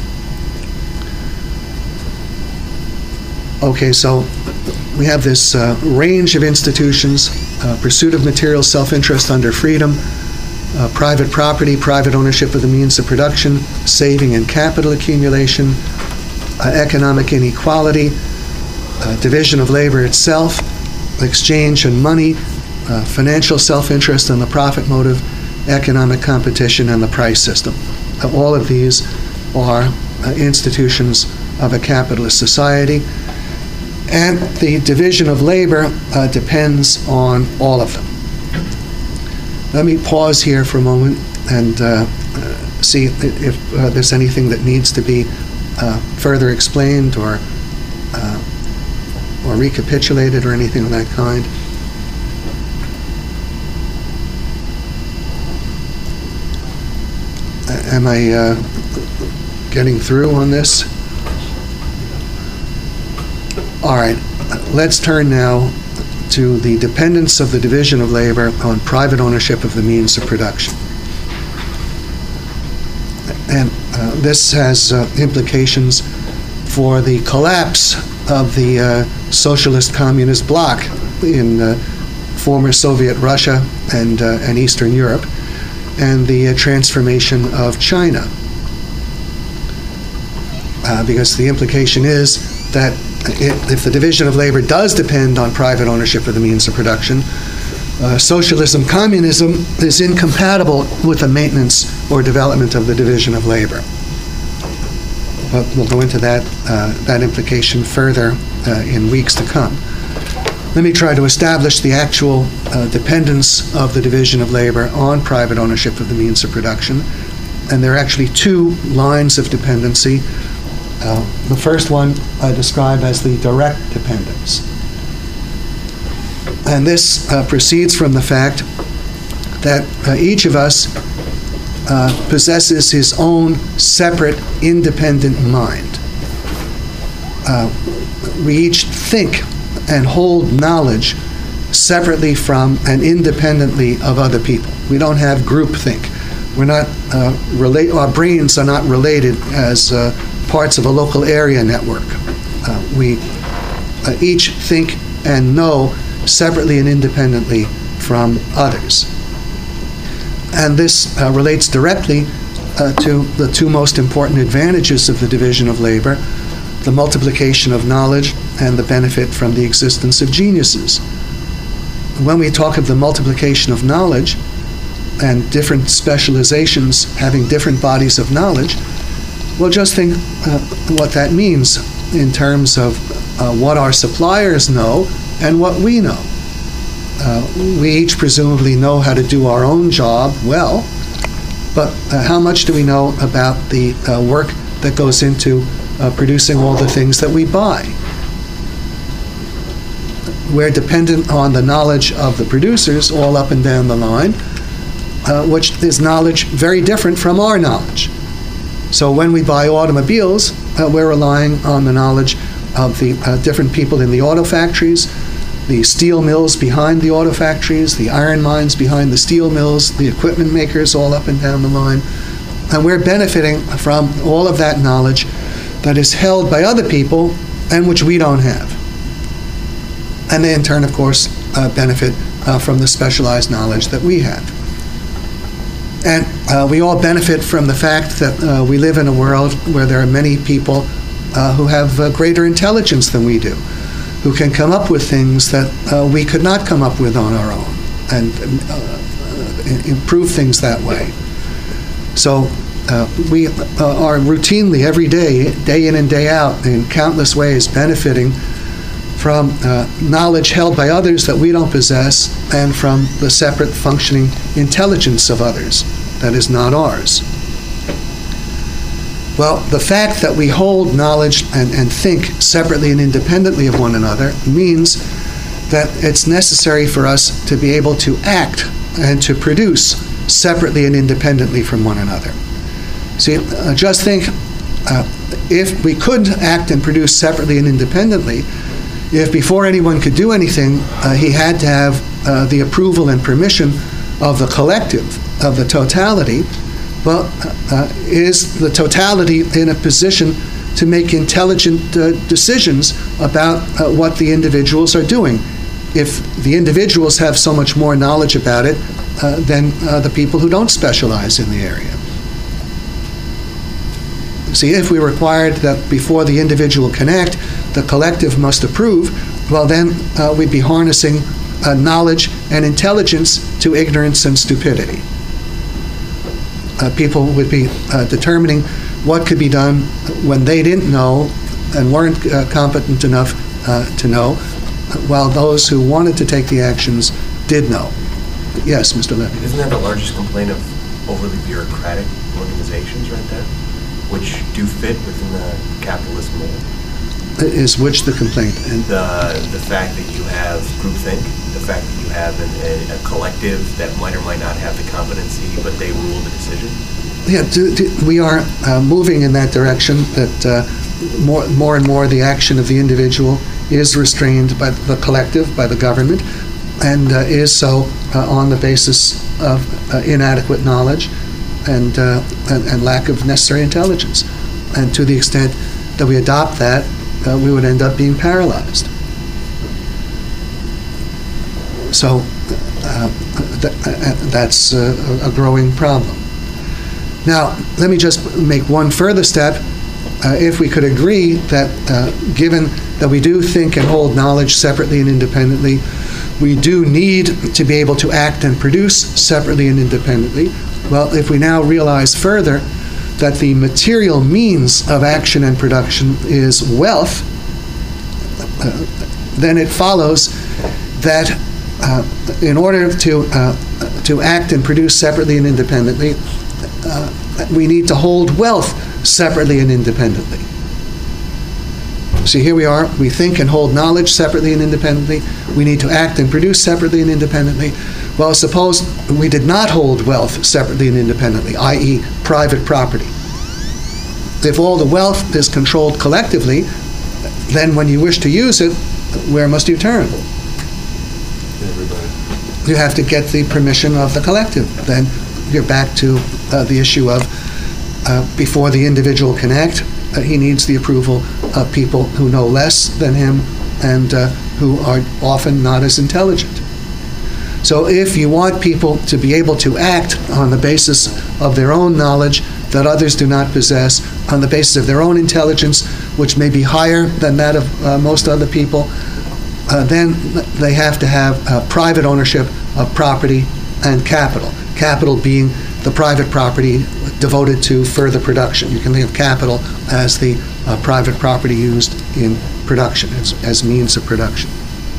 Okay, so we have this uh, range of institutions, uh, pursuit of material self-interest under freedom, uh, private property, private ownership of the means of production, saving and capital accumulation, uh, economic inequality, uh, division of labor itself, exchange and money, uh, financial self-interest and the profit motive, economic competition, and the price system. Uh, all of these are uh, institutions of a capitalist society. And the division of labor uh, depends on all of them. Let me pause here for a moment and uh, uh, see if uh, there's anything that needs to be uh, further explained or uh, or recapitulated or anything of that kind. Uh, am I uh, getting through on this? All right, let's turn now to the dependence of the division of labor on private ownership of the means of production. And uh, this has uh, implications for the collapse of the uh, socialist communist bloc in uh, former Soviet Russia and, uh, and Eastern Europe, and the uh, transformation of China. Uh, because the implication is that it, if the division of labor does depend on private ownership of the means of production, uh, socialism, communism is incompatible with the maintenance or development of the division of labor. But we'll go into that, uh, that implication further uh, in weeks to come. Let me try to establish the actual uh, dependence of the division of labor on private ownership of the means of production. And there are actually two lines of dependency. Uh, the first one I describe as the direct dependence. And this uh, proceeds from the fact that uh, each of us uh, possesses his own separate, independent mind. Uh, we each think and hold knowledge separately from and independently of other people. We don't have groupthink. We're not uh, relate. Our brains are not related as uh, parts of a local area network. Uh, we uh, each think and know separately and independently from others. And this uh, relates directly uh, to the two most important advantages of the division of labor: the multiplication of knowledge and the benefit from the existence of geniuses. When we talk of the multiplication of knowledge and different specializations having different bodies of knowledge, well, just think uh, what that means in terms of uh, what our suppliers know and what we know. Uh, we each presumably know how to do our own job well, but uh, how much do we know about the uh, work that goes into uh, producing all the things that we buy? We're dependent on the knowledge of the producers all up and down the line, uh, which is knowledge very different from our knowledge. So when we buy automobiles, uh, we're relying on the knowledge of the uh, different people in the auto factories, the steel mills behind the auto factories, the iron mines behind the steel mills, the equipment makers all up and down the line. And we're benefiting from all of that knowledge that is held by other people and which we don't have. And they in turn, of course, uh, benefit uh, from the specialized knowledge that we have. And uh, we all benefit from the fact that uh, we live in a world where there are many people uh, who have uh, greater intelligence than we do, who can come up with things that uh, we could not come up with on our own, and uh, improve things that way. So uh, we uh, are routinely, every day, day in and day out, in countless ways, benefiting from uh, knowledge held by others that we don't possess, and from the separate functioning intelligence of others that is not ours. Well, the fact that we hold knowledge and, and think separately and independently of one another means that it's necessary for us to be able to act and to produce separately and independently from one another. See, uh, just think, uh, if we could act and produce separately and independently, if before anyone could do anything, uh, he had to have uh, the approval and permission of the collective, of the totality, well, uh, is the totality in a position to make intelligent uh, decisions about uh, what the individuals are doing? If the individuals have so much more knowledge about it uh, than uh, the people who don't specialize in the area. See, if we required that before the individual can act, the collective must approve, well then uh, we'd be harnessing uh, knowledge and intelligence to ignorance and stupidity. Uh, people would be uh, determining what could be done when they didn't know and weren't uh, competent enough uh, to know, while those who wanted to take the actions did know. Yes, Mister Levy. Isn't that the largest complaint of overly bureaucratic organizations right there, which do fit within the capitalist mold? Is which the complaint? And The the fact that you have groupthink, the fact that you have an, a, a collective that might or might not have the competency, but they rule the decision? Yeah, do, do, we are uh, moving in that direction, that uh, more, more and more the action of the individual is restrained by the collective, by the government, and uh, is so uh, on the basis of uh, inadequate knowledge and, uh, and and lack of necessary intelligence. And to the extent that we adopt that, uh, we would end up being paralyzed. So uh, th- uh, that's uh, a growing problem. Now, let me just make one further step. Uh, if we could agree that, uh, given that we do think and hold knowledge separately and independently, we do need to be able to act and produce separately and independently. Well, if we now realize further that the material means of action and production is wealth, uh, then it follows that uh, in order to uh, to act and produce separately and independently, uh, we need to hold wealth separately and independently. See, here we are. We think and hold knowledge separately and independently. We need to act and produce separately and independently. Well, suppose we did not hold wealth separately and independently, that is private property. If all the wealth is controlled collectively, then when you wish to use it, where must you turn? Everybody. You have to get the permission of the collective. Then you're back to uh, the issue of uh, before the individual can act, uh, he needs the approval of people who know less than him and uh, who are often not as intelligent. So if you want people to be able to act on the basis of their own knowledge that others do not possess, on the basis of their own intelligence, which may be higher than that of uh, most other people, uh, then they have to have uh, private ownership of property and capital. Capital being the private property devoted to further production. You can think of capital as the uh, private property used in production, as, as means of production.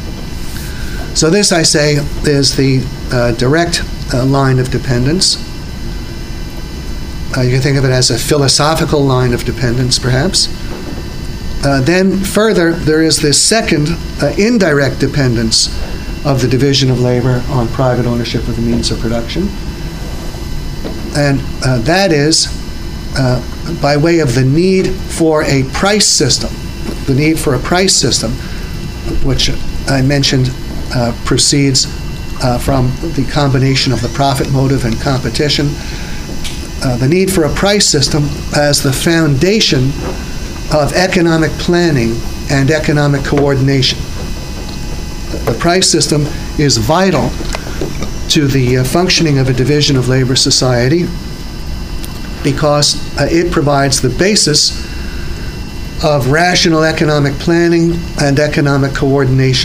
So this, I say, is the uh, direct uh, line of dependence. Uh, you can think of it as a philosophical line of dependence, perhaps. Uh, then further, there is this second uh, indirect dependence of the division of labor on private ownership of the means of production. And uh, that is uh, by way of the need for a price system, the need for a price system, which I mentioned uh, proceeds uh, from the combination of the profit motive and competition. Uh, the need for a price system as the foundation of economic planning and economic coordination. The price system is vital to the uh, functioning of a division of labor society because uh, it provides the basis of rational economic planning and economic coordination.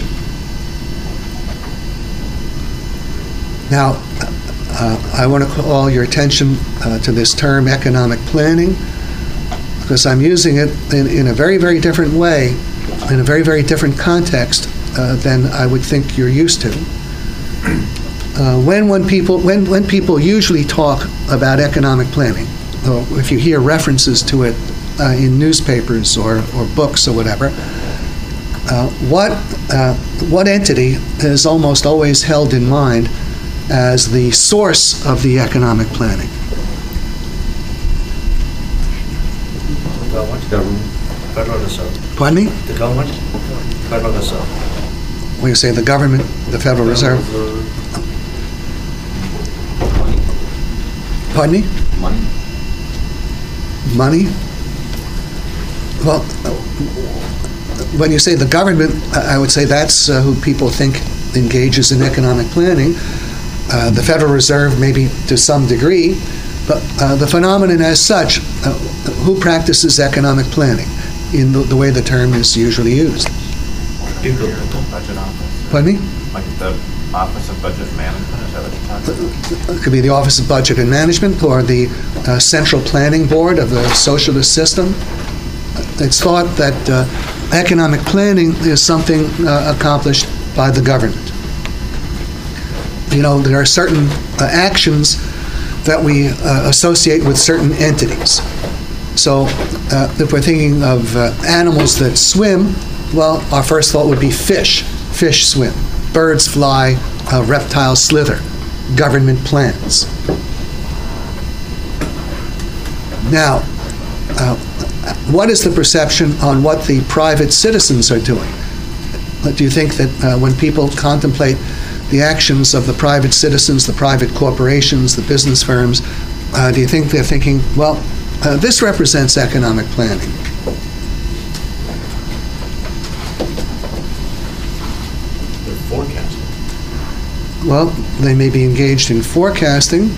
Now, uh, I want to call your attention uh, to this term economic planning because I'm using it in, in a very, very different way, in a very, very different context uh, than I would think you're used to. Uh, when, when, people, when, when people usually talk about economic planning, or if you hear references to it uh, in newspapers or, or books or whatever, uh, what, uh, what entity is almost always held in mind as the source of the economic planning? The government? Government. Federal Reserve. Pardon me? The government? Federal Reserve. When you say the government, the Federal Reserve? Pardon me? Money. Money? Well, when you say the government, I would say that's uh, who people think engages in economic planning. Uh, the Federal Reserve, maybe to some degree, but uh, the phenomenon as such, uh, who practices economic planning in the, the way the term is usually used? People. Budget office. Pardon me? Like the Office of Budget Management, is that what you're talking about? It could be the Office of Budget and Management or the uh, Central Planning Board of the socialist system. It's thought that uh, economic planning is something uh, accomplished by the government. You know, there are certain uh, actions that we uh, associate with certain entities. So uh, if we're thinking of uh, animals that swim, well, our first thought would be fish. Fish swim. Birds fly. Uh, reptiles slither. Government plans. Now, uh, what is the perception on what the private citizens are doing? do you think that uh, when people contemplate the actions of the private citizens, the private corporations, the business firms, uh, do you think they're thinking, well, uh, this represents economic planning? They're forecasting. Well, they may be engaged in forecasting,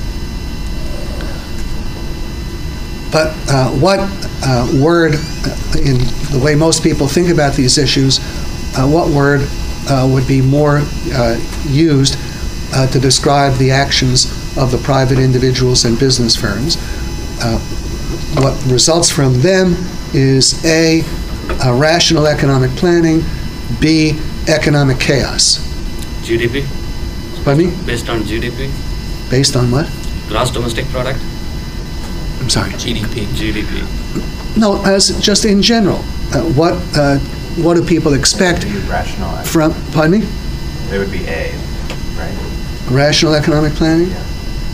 but uh, what uh, word, uh, in the way most people think about these issues, uh, what word uh, would be more uh, used uh, to describe the actions of the private individuals and business firms? Uh, what results from them is A, a rational economic planning, B, economic chaos. G D P? Pardon me? Based on G D P? Based on what? Gross domestic product? I'm sorry. G D P. G D P. No, as just in general, uh, what uh, what do people expect It would be rational. from? Pardon me? It would be A, right? Rational economic planning. Yeah.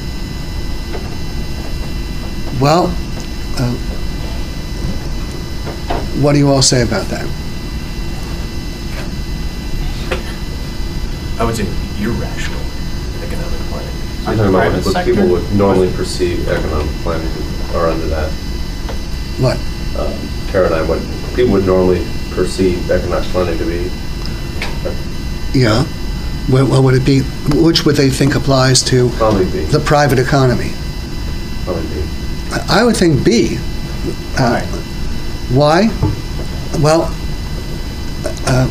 Well, uh, what do you all say about that? I would say irrational economic planning. You're talking about what people would normally perceive economic planning are under that What? uh, paradigm, what people would normally perceive economic planning to be. Yeah. What, what would it be? Which would they think applies to Probably B. the private economy? Probably B. I I would think B. Uh, why? Well, uh,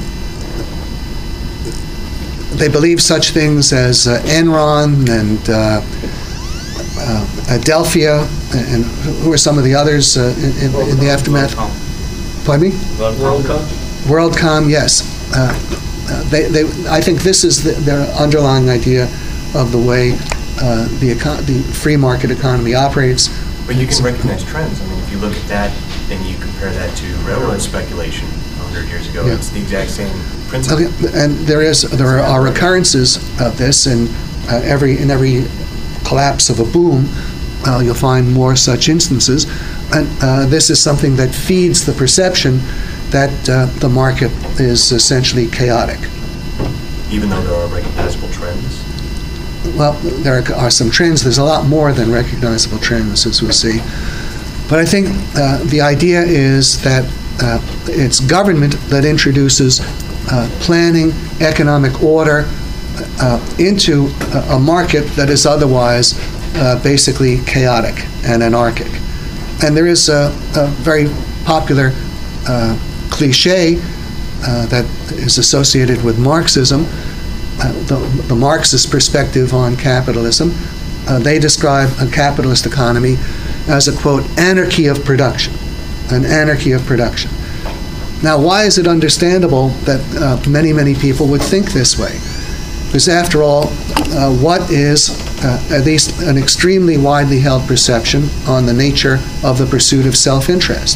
they believe such things as uh, Enron and uh, uh, Adelphia, and who are some of the others uh, in, in, in the aftermath? Pardon me? WorldCom? WorldCom, yes. Uh, uh, they, they, I think this is the, their underlying idea of the way uh, the, eco- the free market economy operates. But you can recognize trends. I mean, if you look at that and you compare that to railroad speculation one hundred years ago, Yeah. it's the exact same principle. Okay, and there is there are recurrences of this, and uh, every in every collapse of a boom, uh, you'll find more such instances. And uh, this is something that feeds the perception that uh, the market is essentially chaotic. Even though there are recognizable trends. Well, there are, are some trends. There's a lot more than recognizable trends, as we'll see. But I think uh, the idea is that uh, it's government that introduces uh, planning, economic order uh, into a, a market that is otherwise uh, basically chaotic and anarchic. And there is a, a very popular uh, cliche uh, that is associated with Marxism, uh, the, the Marxist perspective on capitalism. Uh, they describe a capitalist economy as a, quote, anarchy of production, an anarchy of production. Now, why is it understandable that uh, many, many people would think this way? Because after all, uh, what is uh, at least an extremely widely held perception on the nature of the pursuit of self-interest?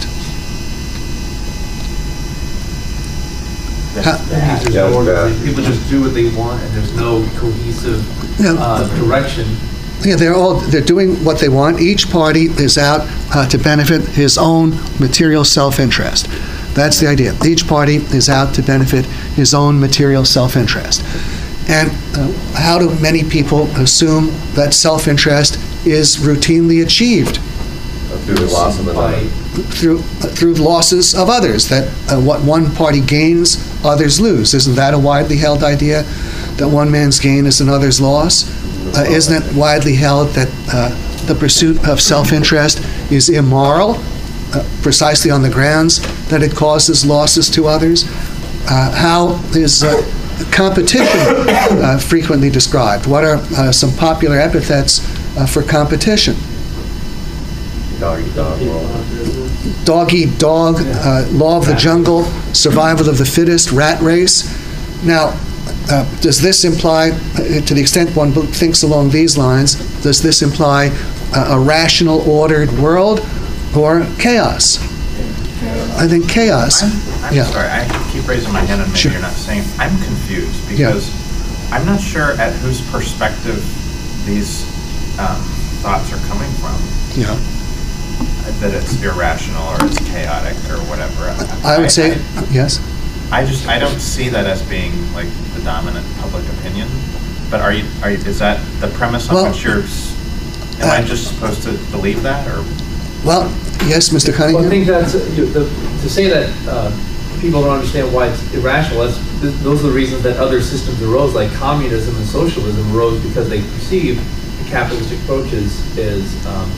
How- There's Yeah, no it's order. bad. People just do what they want, and there's no cohesive Yeah. uh, direction. Yeah, they're all, they're doing what they want. Each party is out uh, to benefit his own material self-interest. That's the idea. Each party is out to benefit his own material self-interest. And uh, how do many people assume that self-interest is routinely achieved? Through the loss of another. Through, uh, through losses of others, that uh, what one party gains, others lose. Isn't that a widely held idea, that one man's gain is another's loss? Uh, isn't it widely held that uh, the pursuit of self-interest is immoral, uh, precisely on the grounds that it causes losses to others? Uh, how is uh, competition uh, frequently described? What are uh, some popular epithets uh, for competition? Dog eat dog world. Dog eat dog, uh, law of the jungle, survival of the fittest, rat race. Now, Uh, does this imply, uh, to the extent one thinks along these lines, does this imply uh, a rational, ordered world or chaos? I think chaos. I'm, I'm Yeah. sorry, I keep raising my hand and maybe Sure. you're not saying, I'm confused Yeah. because I'm not sure at whose perspective these um, thoughts are coming from. Yeah. That it's irrational or it's chaotic or whatever. I would say, yes. I just, I don't see that as being like the dominant public opinion. But are you, are you, is that the premise on Well, which you're, s- am I uh, just supposed to believe that, or? Well, yes, Mister Well, I Cunningham? think that's, uh, you- the- to say that uh, people don't understand why it's irrational, that's, th- those are the reasons that other systems arose, like communism and socialism arose because they perceive the capitalistic approach is, is, um,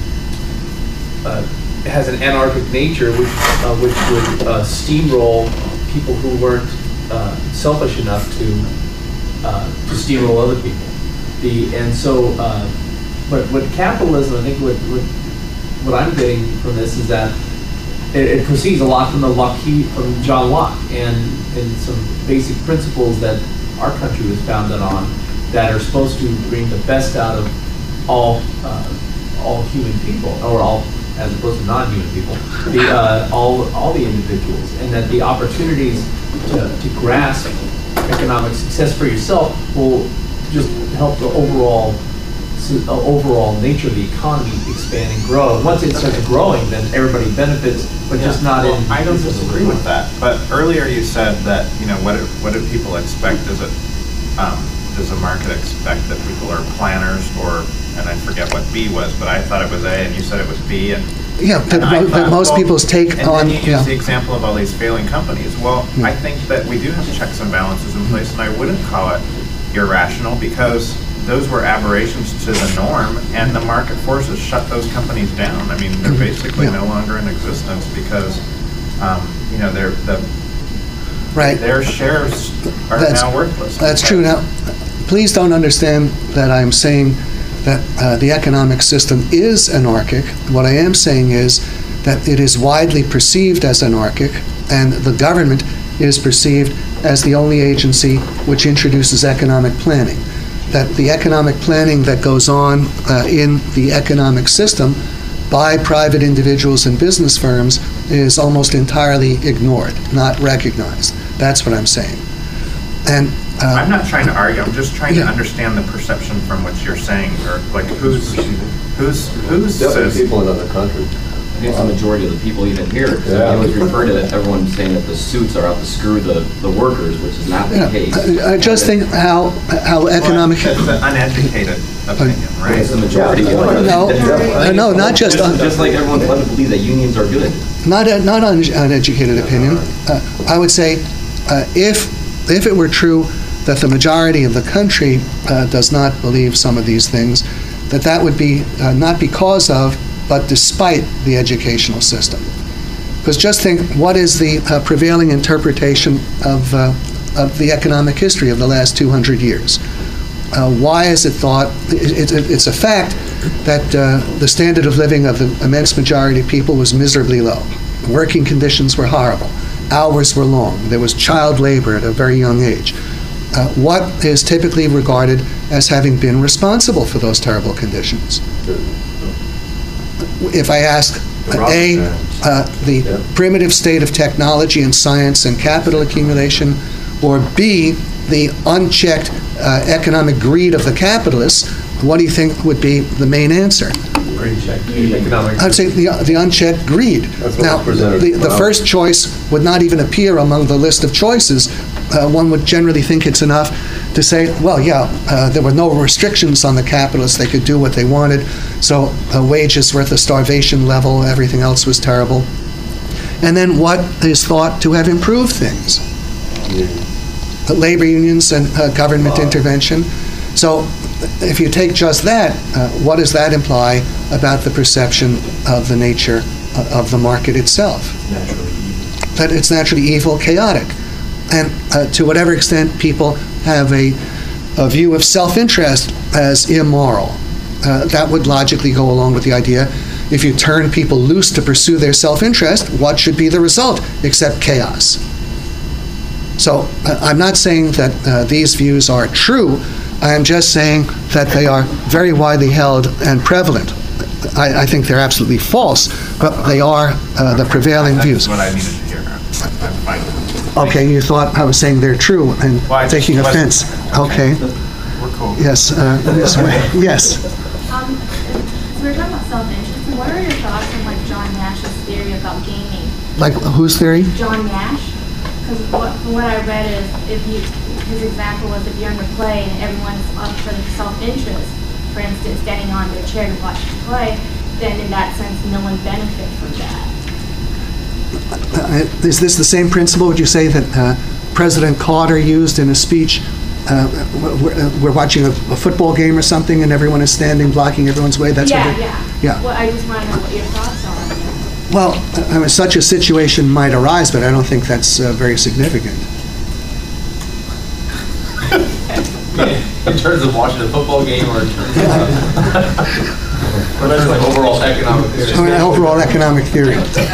uh, has an anarchic nature which, uh, which would uh, steamroll people who weren't uh, selfish enough to, uh, to steamroll other people. The, and so, uh, what, what capitalism, I think what, what what I'm getting from this is that it, it proceeds a lot from the Locke, from John Locke, and, and some basic principles that our country was founded on that are supposed to bring the best out of all uh, all human people, or all, as opposed to non-human people, the uh, all all the individuals, and that the opportunities to, to grasp economic success for yourself will just help the overall uh, overall nature of the economy expand and grow. And once it starts growing, then everybody benefits, but just not Well, in. I don't disagree with that, but earlier you said that, you know, what do, what do people expect? Does it, um, does the market expect that people are planners, or, and I forget what B was, but I thought it was A, and you said it was B, and. Yeah, but and I mo- but thought, most well, people's take and on- then you yeah. use the example of all these failing companies. Well, Yeah. I think that we do have checks and balances in place, and I wouldn't call it irrational, because those were aberrations to the norm, and the market forces shut those companies down. I mean, they're basically Mm-hmm. Yeah. no longer in existence because, um, you know, they're, the, Right. their shares are That's- now worthless. That's true. Now, please don't understand that I'm saying that uh, the economic system is anarchic. What I am saying is that it is widely perceived as anarchic, and the government is perceived as the only agency which introduces economic planning. That the economic planning that goes on uh, in the economic system by private individuals and business firms is almost entirely ignored, not recognized. That's what I'm saying. And uh, I'm not trying to argue, I'm just trying to Yeah. understand the perception from which you're saying, or like who's, who's, who's Definitely says, people in other countries. I think it's the majority of the people even here, because Yeah. I always refer to it, everyone saying that the suits are out to screw the, the workers, which is not the Yeah, case. I I just think how, how economic, Well, it's an uneducated opinion, right? It's the majority. Yeah. of it. no, uh, no, not just, Just, un- just like everyone's led to believe that unions are good. not, a- not un- uneducated opinion. Uh, I would say, uh, if, if it were true that the majority of the country uh, does not believe some of these things, that that would be uh, not because of, but despite the educational system. Because just think, what is the uh, prevailing interpretation of, uh, of the economic history of the last two hundred years? Uh, why is it thought, it, it, it's a fact that uh, the standard of living of the immense majority of people was miserably low. Working conditions were horrible. Hours were long. There was child labor at a very young age. Uh, what is typically regarded as having been responsible for those terrible conditions? If I ask, uh, A, uh, the Yeah. primitive state of technology and science and capital accumulation, or B, the unchecked uh, economic greed of the capitalists, what do you think would be the main answer? Economic. I'd say the, the unchecked greed. That's what Now, was presented. the, the Wow. first choice would not even appear among the list of choices. Uh, one would generally think it's enough to say, well, yeah, uh, there were no restrictions on the capitalists. They could do what they wanted. So uh, wages were at the starvation level. Everything else was terrible. And then what is thought to have improved things? Uh, labor unions and uh, government intervention. So if you take just that, uh, what does that imply about the perception of the nature uh, of the market itself? Naturally evil. That it's naturally evil, chaotic. And uh, to whatever extent people have a, a view of self-interest as immoral, uh, that would logically go along with the idea, if you turn people loose to pursue their self-interest, what should be the result except chaos? So uh, I'm not saying that uh, these views are true. I am just saying that they are very widely held and prevalent. I, I think they're absolutely false, but they are uh, the prevailing That's views. what I needed to hear. I'm fine. Okay, you thought I was saying they're true and Well, I just taking wasn't- offense. Okay, We're cool. yes, uh, this way. Yes. Um, so we're talking about self-interest, and what are your thoughts on like John Nash's theory about gaming? Like whose theory? John Nash, because what, from what I read is, if you, his example was if you're in the play and everyone's up for the self-interest, for instance, getting on their chair to watch the play, then in that sense, no one benefits from that. Uh, is this the same principle, would you say, that uh, President Carter used in a speech? Uh, we're, we're watching a, a football game or something and everyone is standing blocking everyone's way? That's yeah, what they, yeah. Yeah. Well, I just want to know what your thoughts are on that. Well, I mean, such a situation might arise, but I don't think that's uh, very significant. In terms of watching a football game or in terms of or in terms of overall economic theory? Or an overall economic theory.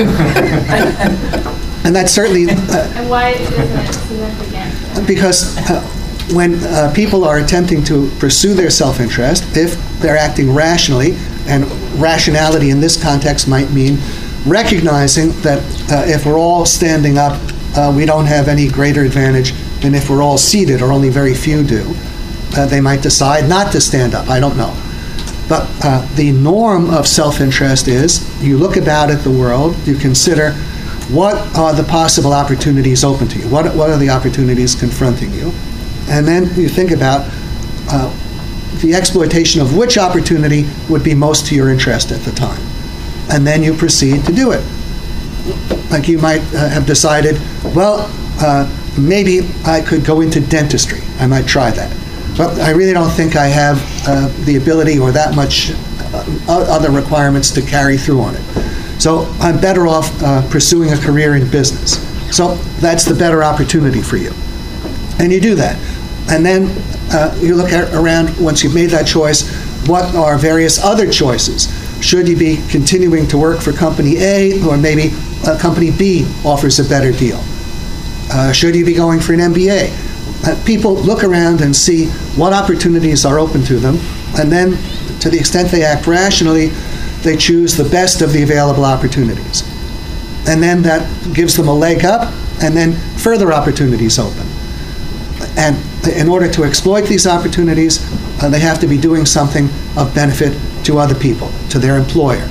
And that's certainly... Uh, And why isn't it significant? Because uh, when uh, people are attempting to pursue their self-interest, if they're acting rationally, and rationality in this context might mean recognizing that uh, if we're all standing up, uh, we don't have any greater advantage than if we're all seated, or only very few do. Uh, they might decide not to stand up, I don't know. But uh, the norm of self-interest is you look about at the world, you consider what are the possible opportunities open to you, what, what are the opportunities confronting you, and then you think about uh, the exploitation of which opportunity would be most to your interest at the time. And then you proceed to do it. Like you might uh, have decided, well, uh, maybe I could go into dentistry. I might try that. But I really don't think I have uh, the ability or that much uh, other requirements to carry through on it. So I'm better off uh, pursuing a career in business. So that's the better opportunity for you. And you do that. And then uh, you look at, around, once you've made that choice, what are various other choices? Should you be continuing to work for company A, or maybe uh, company B offers a better deal? Uh, should you be going for an M B A? Uh, people look around and see what opportunities are open to them, and then, to the extent they act rationally, they choose the best of the available opportunities. And then that gives them a leg up, and then further opportunities open. And in order to exploit these opportunities, uh, they have to be doing something of benefit to other people, to their employer.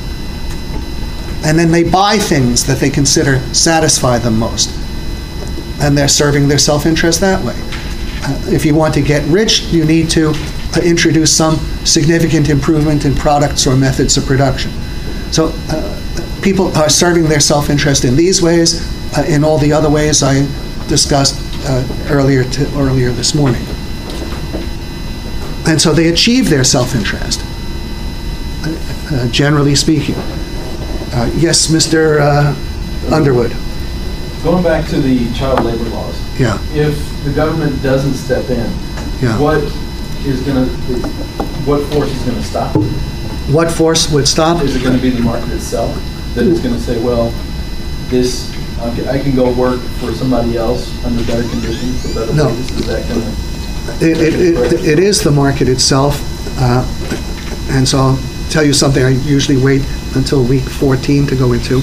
And then they buy things that they consider satisfy them most. And they're serving their self-interest that way. Uh, if you want to get rich, you need to uh, introduce some significant improvement in products or methods of production. So uh, people are serving their self-interest in these ways, uh, in all the other ways I discussed uh, earlier, to, earlier this morning. And so they achieve their self-interest, uh, generally speaking. Uh, yes, Mister Uh, Underwood. Going back to the child labor laws. Yeah. If the government doesn't step in, Yeah. what is going to, what force is going to stop it? What force would stop? Is it going to be the market itself that is going to say, well, this, I can go work for somebody else under better conditions, for better No. wages? Is that going to? It, it, it, it is the market itself, uh, and so I'll tell you something I usually wait until week fourteen to go into.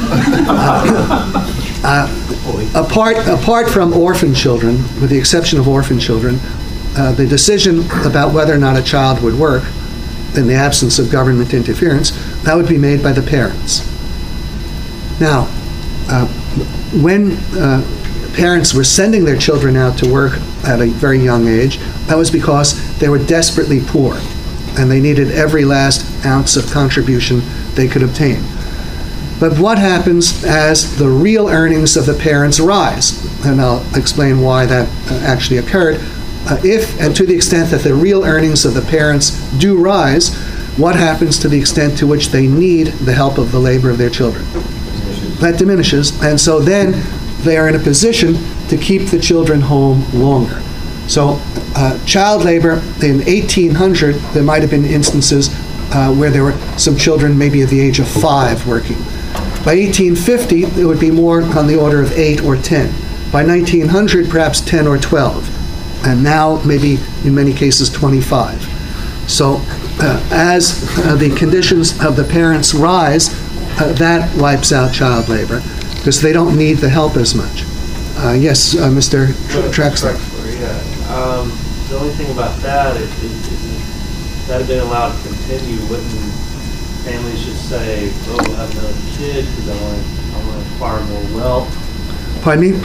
Uh, uh, apart, apart from orphan children, with the exception of orphan children, uh, the decision about whether or not a child would work in the absence of government interference, that would be made by the parents. Now, uh, when uh, parents were sending their children out to work at a very young age, that was because they were desperately poor and they needed every last ounce of contribution they could obtain. But what happens as the real earnings of the parents rise? And I'll explain why that uh, actually occurred. Uh, if, and to the extent that the real earnings of the parents do rise, what happens to the extent to which they need the help of the labor of their children? That diminishes, and so then they are in a position to keep the children home longer. So uh, child labor, in eighteen hundred, there might have been instances uh, where there were some children maybe at the age of five working. By eighteen fifty, it would be more on the order of eight or ten. By nineteen hundred, perhaps ten or twelve. And now, maybe in many cases, twenty-five. So uh, as uh, the conditions of the parents rise, uh, that wipes out child labor, because they don't need the help as much. Uh, yes, uh, Mister Traxler. Yeah. Um, the only thing about that, if, if, if that had been allowed to continue, wouldn't families just say, oh, we'll have another kid because I want to I want to acquire more wealth? Pardon me?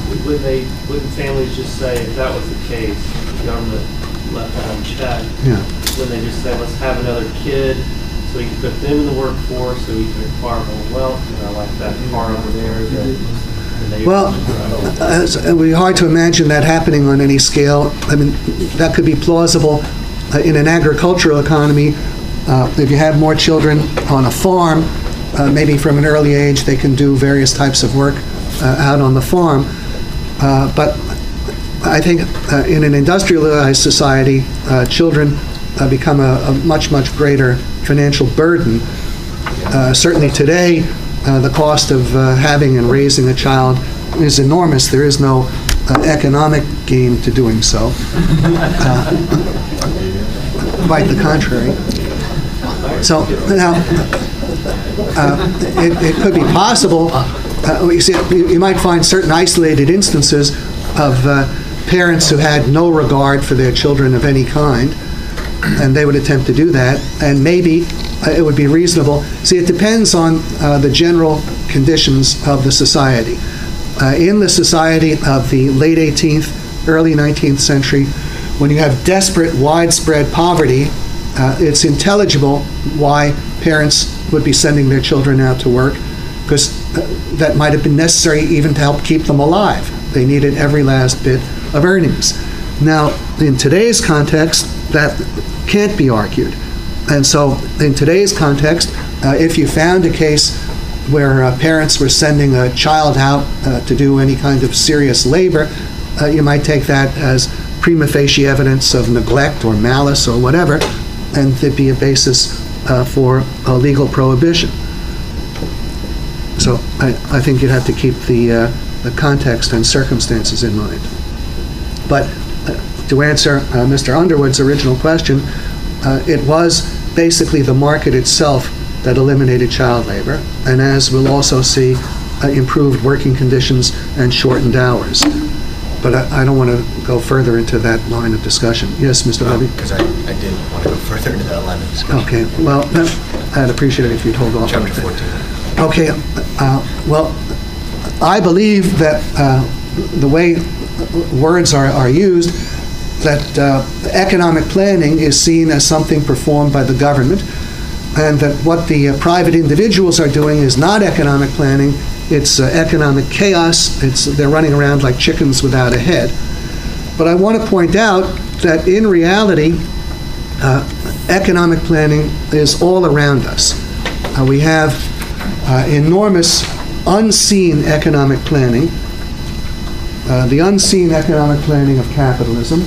Wouldn't they, wouldn't families just say, if that was the case, the government left that unchecked, Yeah. wouldn't they just say, let's have another kid, so we can put them in the workforce, so we can acquire more wealth, you know, like that car over there, that the neighbors- Well, uh, it's- it would be hard to imagine that happening on any scale. I mean, that could be plausible uh, in an agricultural economy. Uh, If you have more children on a farm, uh, maybe from an early age, they can do various types of work uh, out on the farm. Uh, But I think uh, in an industrialized society, uh, children uh, become a a much, much greater financial burden. Uh, Certainly today, uh, the cost of uh, having and raising a child is enormous. There is no uh, economic gain to doing so. Uh, Quite the contrary. So now, uh, it it could be possible, uh, you see, you you might find certain isolated instances of uh, parents who had no regard for their children of any kind, and they would attempt to do that, and maybe uh, it would be reasonable. See, it depends on uh, the general conditions of the society. Uh, in the society of the late eighteenth, early nineteenth century, when you have desperate, widespread poverty, uh, it's intelligible why parents would be sending their children out to work, because uh, that might have been necessary even to help keep them alive. They needed every last bit of earnings. Now, in today's context, that can't be argued. And so, in today's context, uh, if you found a case where uh, parents were sending a child out uh, to do any kind of serious labor, uh, you might take that as prima facie evidence of neglect or malice or whatever, and there'd be a basis uh, for a legal prohibition. So I, I think you'd have to keep the, uh, the context and circumstances in mind. But uh, to answer uh, Mister Underwood's original question, uh, it was basically the market itself that eliminated child labor, and as we'll also see, uh, improved working conditions and shortened hours. But I, I don't want to go further into that line of discussion. Yes, Mister Levy? Because I, I did want to go further into that line of discussion. Okay, well, I'd appreciate it if you'd hold off on Chapter that. fourteen. Okay, uh, well, I believe that uh, the way words are, are used, that uh, economic planning is seen as something performed by the government, and that what the uh, private individuals are doing is not economic planning, it's uh, economic chaos. It's, they're running around like chickens without a head. But I want to point out that in reality, uh, economic planning is all around us. Uh, we have uh, enormous unseen economic planning, uh, the unseen economic planning of capitalism.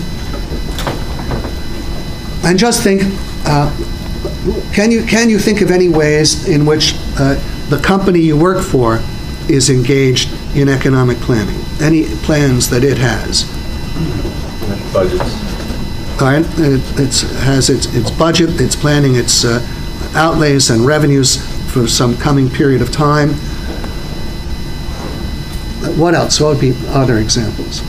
And just think, uh, can you can you think of any ways in which uh, the company you work for is engaged in economic planning? Any plans that it has? Budgets. All right, it it's, has its, its budget, it's planning its uh, outlays and revenues for some coming period of time. What else? What would be other examples?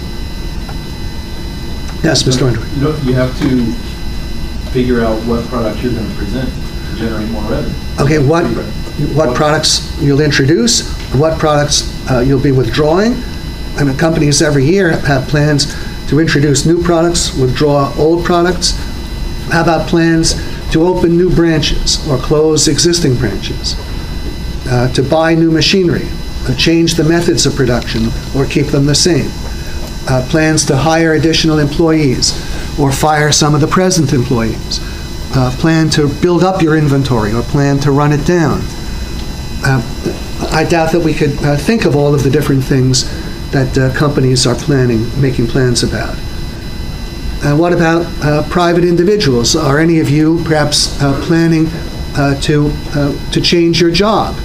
Yes, Mister Underwood. You know, you have to figure out what product you're going to present to generate more revenue. Okay, what what products you'll introduce, what products uh, you'll be withdrawing. And the companies every year have plans to introduce new products, withdraw old products. How about plans to open new branches or close existing branches, uh, to buy new machinery, to change the methods of production or keep them the same, uh, plans to hire additional employees or fire some of the present employees, uh, plan to build up your inventory or plan to run it down. Uh, I doubt that we could uh, think of all of the different things that uh, companies are planning, making plans about. And what about uh, private individuals? Are any of you perhaps uh, planning uh, to uh, to change your job,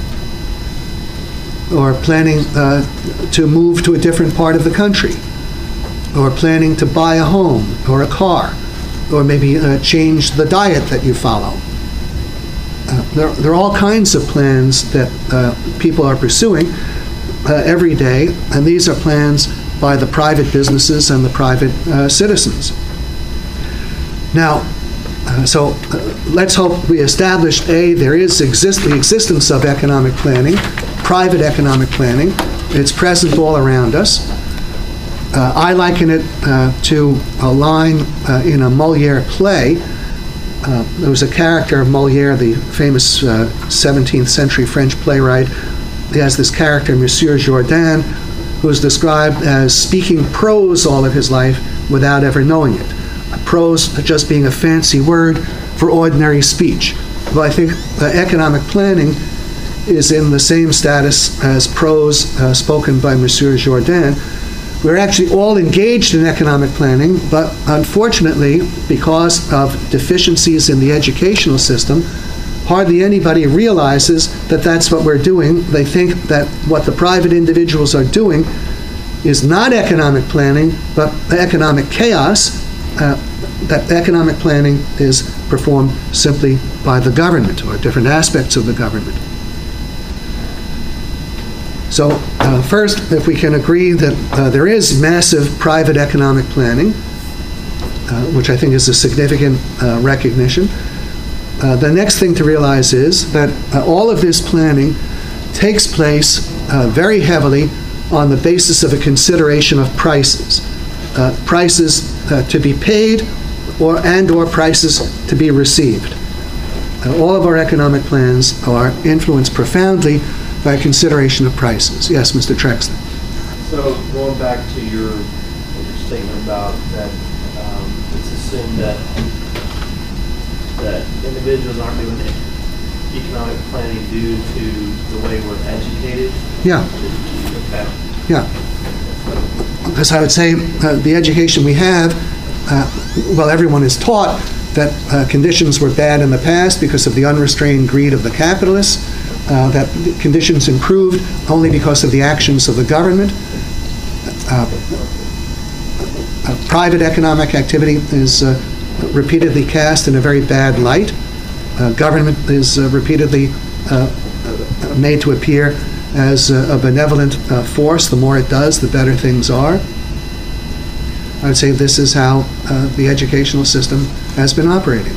or planning uh, to move to a different part of the country, or planning to buy a home or a car, or maybe uh, change the diet that you follow? Uh, there, there are all kinds of plans that uh, people are pursuing uh, every day, and these are plans by the private businesses and the private uh, citizens. Now, uh, so uh, let's hope we establish, A, there is exist the existence of economic planning, private economic planning. It's present all around us. Uh, I liken it uh, to a line uh, in a Molière play. Uh, there was a character of Molière, the famous uh, seventeenth century French playwright. He has this character, Monsieur Jourdain, who is described as speaking prose all of his life without ever knowing it. Prose just being a fancy word for ordinary speech. Well, I think uh, economic planning is in the same status as prose uh, spoken by Monsieur Jourdain. We're actually all engaged in economic planning, but unfortunately, because of deficiencies in the educational system, hardly anybody realizes that that's what we're doing. They think that what the private individuals are doing is not economic planning, but economic chaos. Uh, that economic planning is performed simply by the government or different aspects of the government. So uh, first, if we can agree that uh, there is massive private economic planning, uh, which I think is a significant uh, recognition, uh, the next thing to realize is that uh, all of this planning takes place uh, very heavily on the basis of a consideration of prices. Uh, prices uh, to be paid or and or prices to be received. Uh, all of our economic plans are influenced profoundly by consideration of prices. Yes, Mister Trexler. So going back to your, your statement about that, um, it's assumed that that individuals aren't doing economic planning due to the way we're educated. Yeah. Okay. Yeah. Because I would say uh, the education we have, uh, well, everyone is taught that uh, conditions were bad in the past because of the unrestrained greed of the capitalists, uh, that conditions improved only because of the actions of the government. Uh, uh, private economic activity is uh, repeatedly cast in a very bad light. Uh, government is uh, repeatedly uh, made to appear as a, a benevolent uh, force. The more it does, the better things are. I would say this is how uh, the educational system has been operating.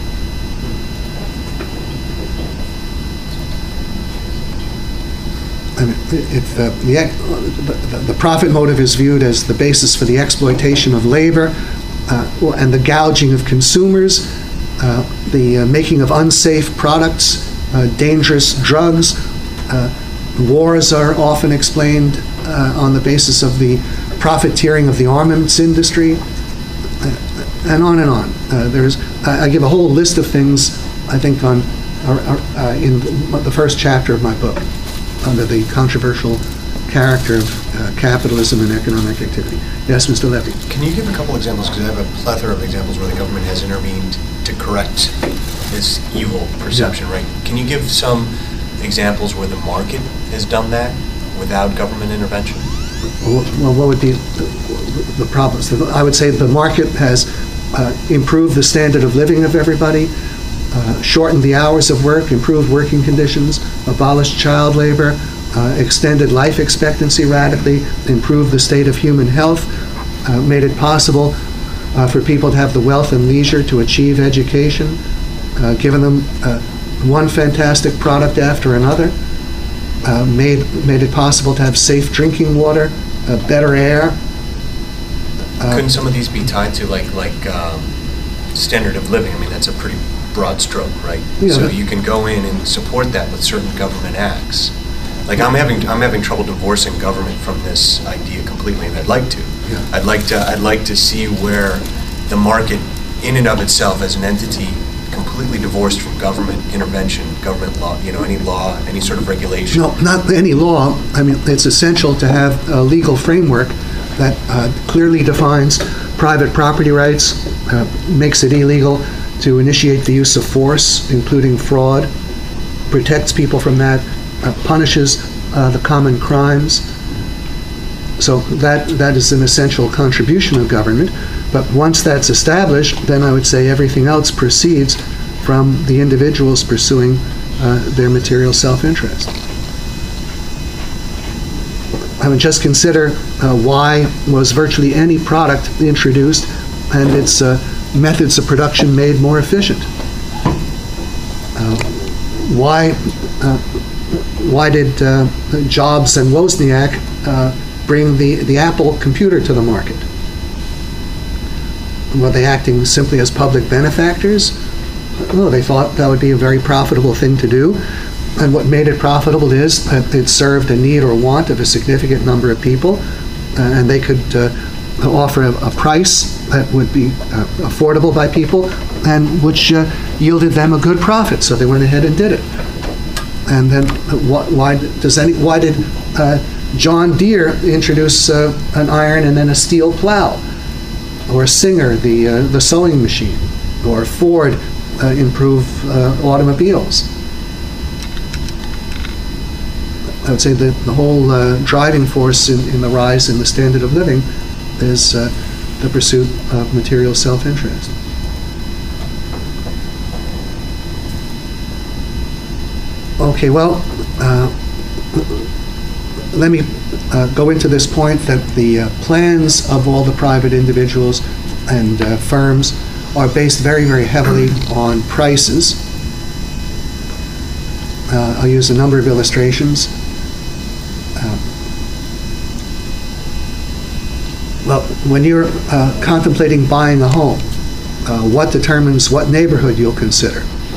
I mean, if uh, the, the, the profit motive is viewed as the basis for the exploitation of labor uh, and the gouging of consumers, uh, the uh, making of unsafe products, uh, dangerous drugs, uh, wars are often explained uh, on the basis of the profiteering of the armaments industry, uh, and on and on. Uh, there's, I, I give a whole list of things, I think, on uh, uh, in the first chapter of my book, under the controversial character of uh, capitalism and economic activity. Yes, Mister Levy. Can you give a couple examples, because I have a plethora of examples where the government has intervened to correct this evil perception, yeah. right? Can you give some examples where the market has done that without government intervention? Well, what would be the, the problems? I would say the market has uh, improved the standard of living of everybody, uh, shortened the hours of work, improved working conditions, abolished child labor, uh, extended life expectancy radically, improved the state of human health, uh, made it possible uh, for people to have the wealth and leisure to achieve education, uh, given them uh, one fantastic product after another, uh, made made it possible to have safe drinking water, uh, better air. Uh, Couldn't some of these be tied to like like um, standard of living? I mean, that's a pretty broad stroke, right? Yeah. So you can go in and support that with certain government acts. Like I'm having I'm having trouble divorcing government from this idea completely, and I'd like to. Yeah. I'd like to I'd like to see where the market, in and of itself as an entity, completely divorced from government intervention, government law, you know, any law, any sort of regulation. No, not any law. I mean, it's essential to have a legal framework that uh, clearly defines private property rights, uh, makes it illegal to initiate the use of force, including fraud, protects people from that, uh, punishes uh, the common crimes. So that that is an essential contribution of government. But once that's established, then I would say everything else proceeds from the individuals pursuing uh, their material self-interest. I mean, just consider uh, why was virtually any product introduced and its uh, methods of production made more efficient. Uh, why, uh, why did uh, Jobs and Wozniak uh, bring the, the Apple computer to the market. Were they acting simply as public benefactors? Oh, they thought that would be a very profitable thing to do. And what made it profitable is that it served a need or want of a significant number of people, uh, and they could uh, offer a, a price that would be uh, affordable by people, and which uh, yielded them a good profit. So they went ahead and did it. And then, wh why does any? Why did uh, John Deere introduce uh, an iron and then a steel plow, or Singer the uh, the sewing machine, or Ford uh, improve uh, automobiles? I would say that the whole uh, driving force in, in the rise in the standard of living is uh, the pursuit of material self-interest. Okay, well, uh, let me uh, go into this point that the uh, plans of all the private individuals and uh, firms are based very, very heavily on prices. Uh, I'll use a number of illustrations. Uh, well, when you're uh, contemplating buying a home, uh, what determines what neighborhood you'll consider?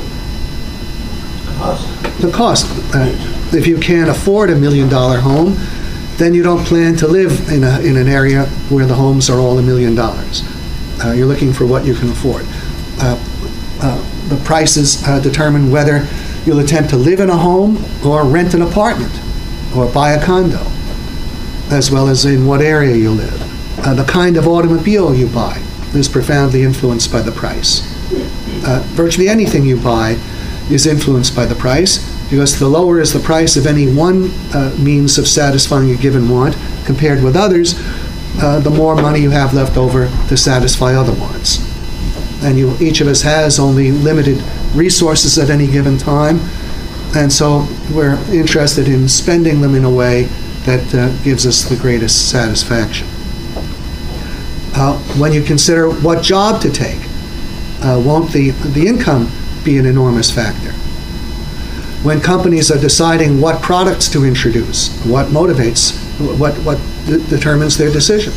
The cost. Uh, if you can't afford a million dollar home, then you don't plan to live in, a, in an area where the homes are all a million dollars. Uh, you're looking for what you can afford. Uh, uh, the prices uh, determine whether you'll attempt to live in a home or rent an apartment or buy a condo, as well as in what area you live. Uh, the kind of automobile you buy is profoundly influenced by the price. Uh, virtually anything you buy is influenced by the price, because the lower is the price of any one uh, means of satisfying a given want compared with others, uh, the more money you have left over to satisfy other wants. And you, each of us has only limited resources at any given time, and so we're interested in spending them in a way that uh, gives us the greatest satisfaction. Uh, when you consider what job to take, uh, won't the, the income be an enormous factor? When companies are deciding what products to introduce, what motivates, what, what d determines their decision?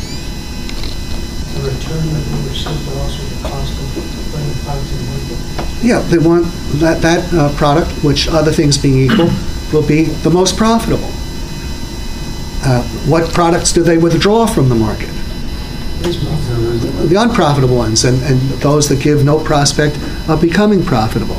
The return that we receive, but also the cost of bringing products in market. Yeah, they want that, that uh, product, which other things being equal, will be the most profitable. Uh, what products do they withdraw from the market? The unprofitable ones, and, and those that give no prospect of becoming profitable.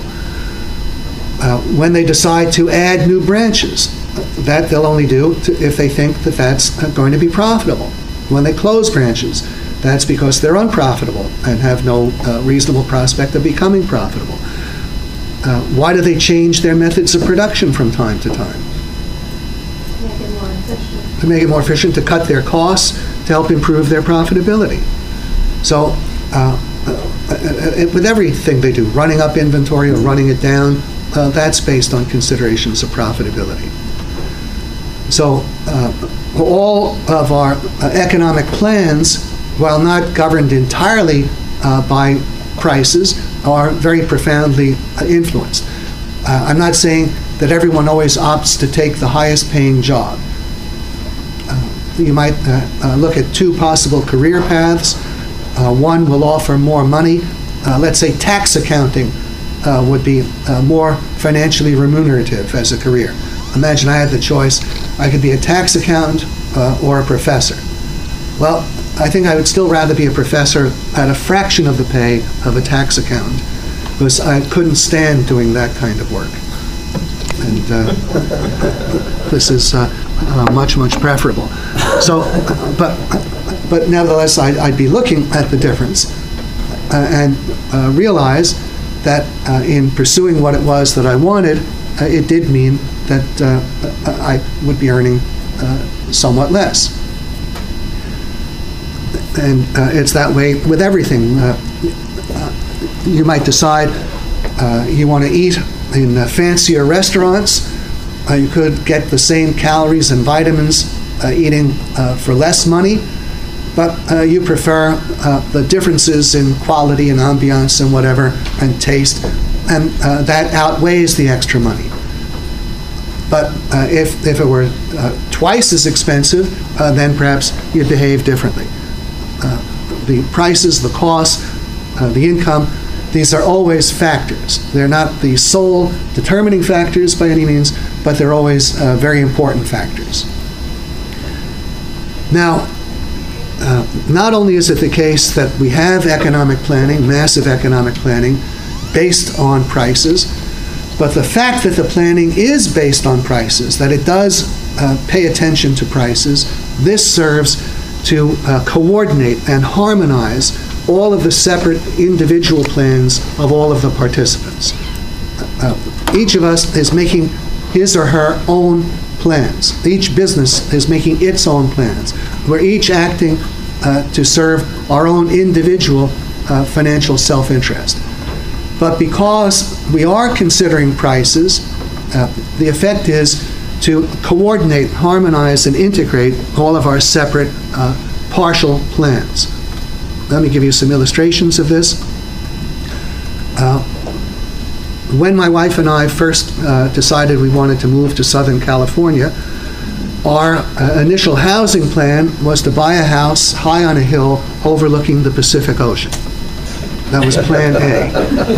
Uh, when they decide to add new branches, that they'll only do to, if they think that that's going to be profitable. When they close branches, that's because they're unprofitable and have no uh, reasonable prospect of becoming profitable. Uh, why do they change their methods of production from time to time? Make it more efficient. To make it more efficient, to cut their costs, to help improve their profitability. So uh, uh, with everything they do, running up inventory or running it down, uh, that's based on considerations of profitability. So uh, all of our uh, economic plans, while not governed entirely uh, by prices, are very profoundly uh, influenced. Uh, I'm not saying that everyone always opts to take the highest paying job. You might uh, uh, look at two possible career paths. Uh, one will offer more money. Uh, let's say tax accounting uh, would be uh, more financially remunerative as a career. Imagine I had the choice. I could be a tax accountant uh, or a professor. Well, I think I would still rather be a professor at a fraction of the pay of a tax accountant, because I couldn't stand doing that kind of work. And uh, this is uh, uh, much, much preferable. So, but, but nevertheless, I'd, I'd be looking at the difference uh, and uh, realize that uh, in pursuing what it was that I wanted, uh, it did mean that uh, I would be earning uh, somewhat less. And uh, it's that way with everything. Uh, uh, you might decide uh, you want to eat in uh, fancier restaurants. Uh, you could get the same calories and vitamins uh, eating uh, for less money, but uh, you prefer uh, the differences in quality and ambiance and whatever and taste, and uh, that outweighs the extra money. But uh, if, if it were uh, twice as expensive, uh, then perhaps you'd behave differently. Uh, the prices, the costs, uh, the income, these are always factors. They're not the sole determining factors by any means, but they're always uh, very important factors. Now, uh, not only is it the case that we have economic planning, massive economic planning, based on prices, but the fact that the planning is based on prices, that it does uh, pay attention to prices, this serves to uh, coordinate and harmonize all of the separate individual plans of all of the participants. Uh, each of us is making his or her own plans. Each business is making its own plans. We're each acting uh, to serve our own individual uh, financial self-interest. But because we are considering prices, uh, the effect is to coordinate, harmonize, and integrate all of our separate uh, partial plans. Let me give you some illustrations of this. Uh, when my wife and I first uh, decided we wanted to move to Southern California, our uh, initial housing plan was to buy a house high on a hill overlooking the Pacific Ocean. That was plan A.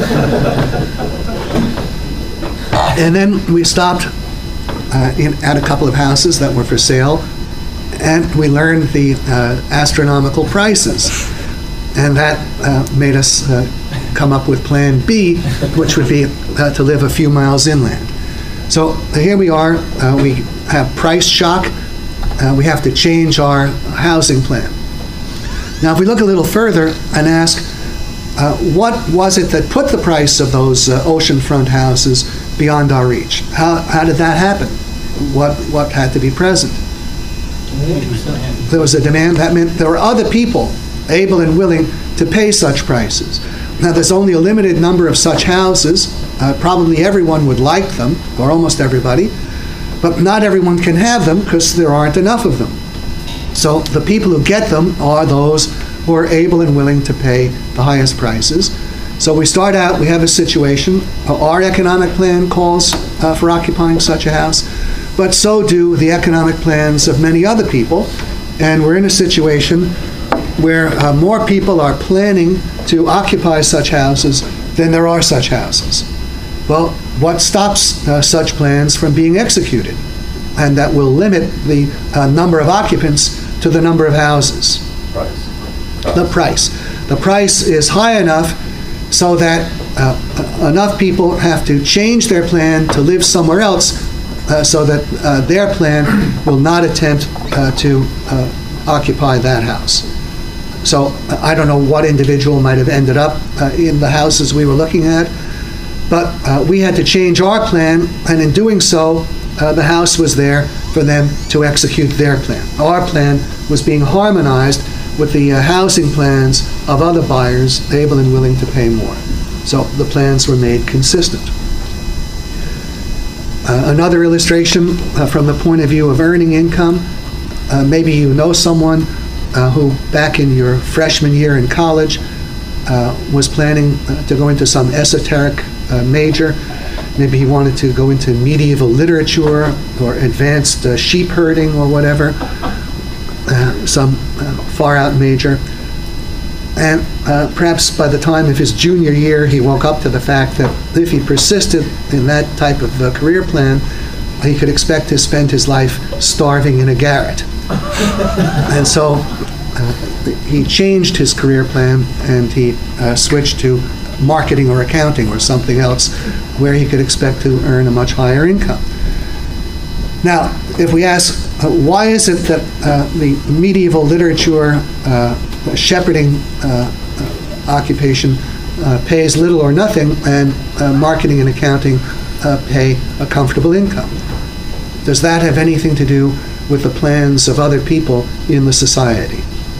And then we stopped uh, in, at a couple of houses that were for sale, and we learned the uh, astronomical prices. And that uh, made us uh, come up with plan B, which would be uh, to live a few miles inland. So here we are. Uh, we have price shock. Uh, we have to change our housing plan. Now, if we look a little further and ask, Uh, what was it that put the price of those uh, oceanfront houses beyond our reach? How, how did that happen? What, what had to be present? There was a demand. That meant there were other people able and willing to pay such prices. Now, there's only a limited number of such houses. Uh, probably everyone would like them, or almost everybody, but not everyone can have them because there aren't enough of them. So the people who get them are those who are able and willing to pay the highest prices. So we start out, we have a situation, our economic plan calls uh, for occupying such a house, but so do the economic plans of many other people, and we're in a situation where uh, more people are planning to occupy such houses than there are such houses. Well, what stops uh, such plans from being executed? And that will limit the uh, number of occupants to the number of houses. Price. The price. The price is high enough so that uh, enough people have to change their plan to live somewhere else uh, so that uh, their plan will not attempt uh, to uh, occupy that house. So I don't know what individual might have ended up uh, in the houses we were looking at, but uh, we had to change our plan, and in doing so, uh, the house was there for them to execute their plan. Our plan was being harmonized with the uh, housing plans of other buyers able and willing to pay more. So the plans were made consistent. Uh, another illustration uh, from the point of view of earning income, uh, maybe you know someone uh, who back in your freshman year in college uh, was planning uh, to go into some esoteric uh, major. Maybe he wanted to go into medieval literature or advanced uh, sheep herding or whatever. Uh, some uh, far-out major. And uh, perhaps by the time of his junior year, he woke up to the fact that if he persisted in that type of uh, career plan, he could expect to spend his life starving in a garret. And so uh, he changed his career plan, and he uh, switched to marketing or accounting or something else where he could expect to earn a much higher income. Now, if we ask, uh, why is it that uh, the medieval literature uh, shepherding uh, uh, occupation uh, pays little or nothing, and uh, marketing and accounting uh, pay a comfortable income? Does that have anything to do with the plans of other people in the society?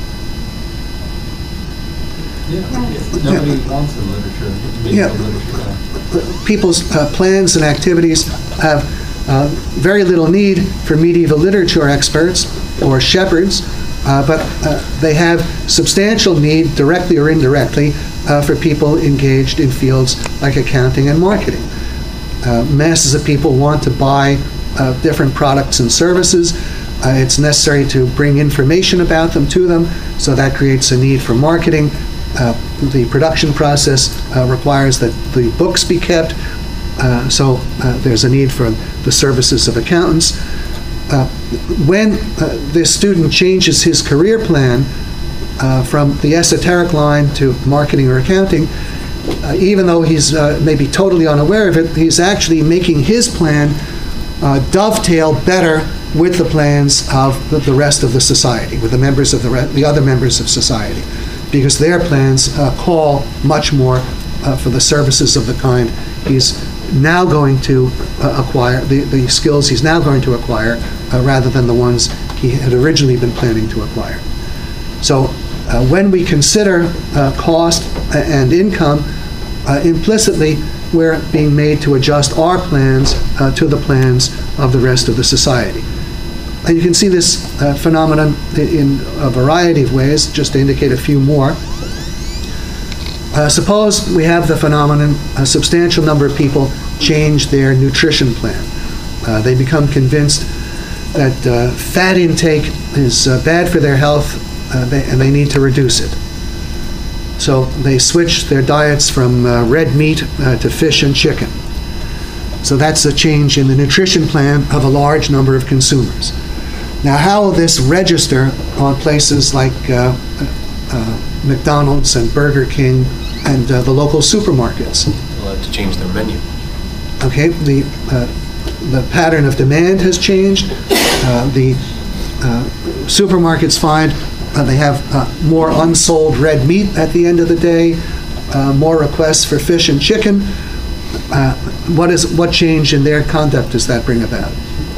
Yeah. Nobody yeah. wants the literature. Yeah. literature. People's uh, plans and activities have Uh, very little need for medieval literature experts or shepherds, uh, but uh, they have substantial need, directly or indirectly, uh, for people engaged in fields like accounting and marketing. Uh, masses of people want to buy uh, different products and services. Uh, It's necessary to bring information about them to them, so that creates a need for marketing. Uh, The production process uh, requires that the books be kept, uh, so uh, there's a need for the services of accountants. Uh, When uh, this student changes his career plan uh, from the esoteric line to marketing or accounting, uh, even though he's uh, maybe totally unaware of it, he's actually making his plan uh, dovetail better with the plans of the- the rest of the society, with the members of the, re- the other members of society, because their plans uh, call much more uh, for the services of the kind he's now going to uh, acquire, the, the skills he's now going to acquire, uh, rather than the ones he had originally been planning to acquire. So uh, when we consider uh, cost a- and income, uh, implicitly, we're being made to adjust our plans uh, to the plans of the rest of the society. And you can see this uh, phenomenon i- in a variety of ways, just to indicate a few more. Uh, Suppose we have the phenomenon, a substantial number of people change their nutrition plan. Uh, They become convinced that uh, fat intake is uh, bad for their health, uh, they- and they need to reduce it. So they switch their diets from uh, red meat uh, to fish and chicken. So that's a change in the nutrition plan of a large number of consumers. Now, how will this register on places like uh, uh, McDonald's and Burger King and uh, the local supermarkets? They'll have to change their menu. Okay, the, uh, the pattern of demand has changed. Uh, The uh, supermarkets find uh, they have uh, more unsold red meat at the end of the day, uh, more requests for fish and chicken. Uh, What is, what change in their conduct does that bring about?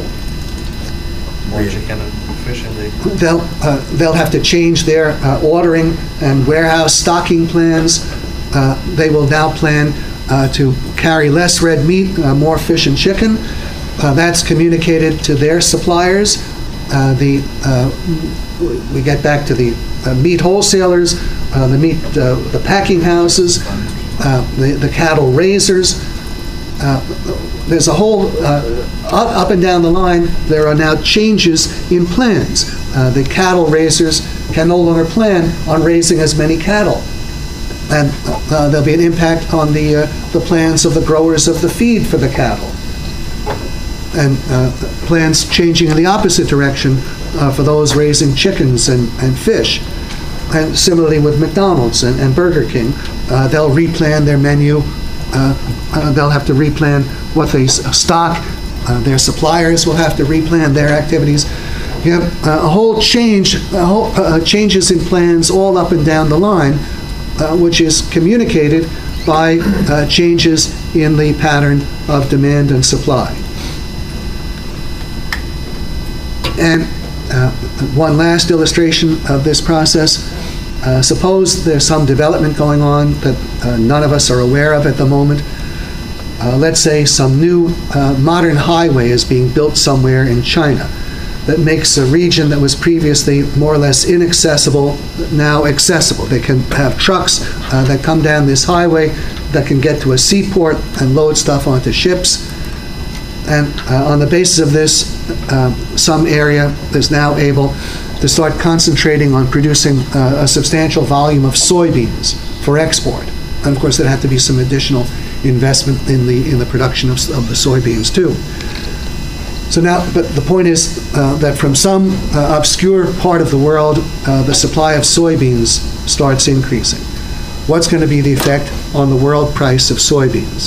More chicken and fish and they. They'll, uh, they'll have to change their uh, ordering and warehouse stocking plans. Uh, They will now plan uh, to carry less red meat, uh, more fish and chicken. Uh, That's communicated to their suppliers. Uh, The, uh, we get back to the uh, meat wholesalers, uh, the meat, uh, the packing houses, uh, the the cattle raisers. Uh, There's a whole, uh, up up and down the line, there are now changes in plans. Uh, The cattle raisers can no longer plan on raising as many cattle. And uh, there'll be an impact on the, uh, the plans of the growers of the feed for the cattle. And uh, plans changing in the opposite direction uh, for those raising chickens and, and fish. And similarly with McDonald's and, and Burger King, uh, they'll replan their menu. Uh, uh, they'll have to replan what they s- stock. Uh, their suppliers will have to replan their activities. You have uh, a whole change, a whole, uh, changes in plans all up and down the line, uh, which is communicated by uh, changes in the pattern of demand and supply. And uh, one last illustration of this process. Uh, Suppose there's some development going on that uh, none of us are aware of at the moment. Uh, Let's say some new uh, modern highway is being built somewhere in China that makes a region that was previously more or less inaccessible now accessible. They can have trucks uh, that come down this highway that can get to a seaport and load stuff onto ships. And uh, on the basis of this, uh, some area is now able to start concentrating on producing uh, a substantial volume of soybeans for export. And of course, there had to be some additional investment in the in the production of, of the soybeans too. So now, but the point is uh, that from some uh, obscure part of the world, uh, the supply of soybeans starts increasing. What's going to be the effect on the world price of soybeans?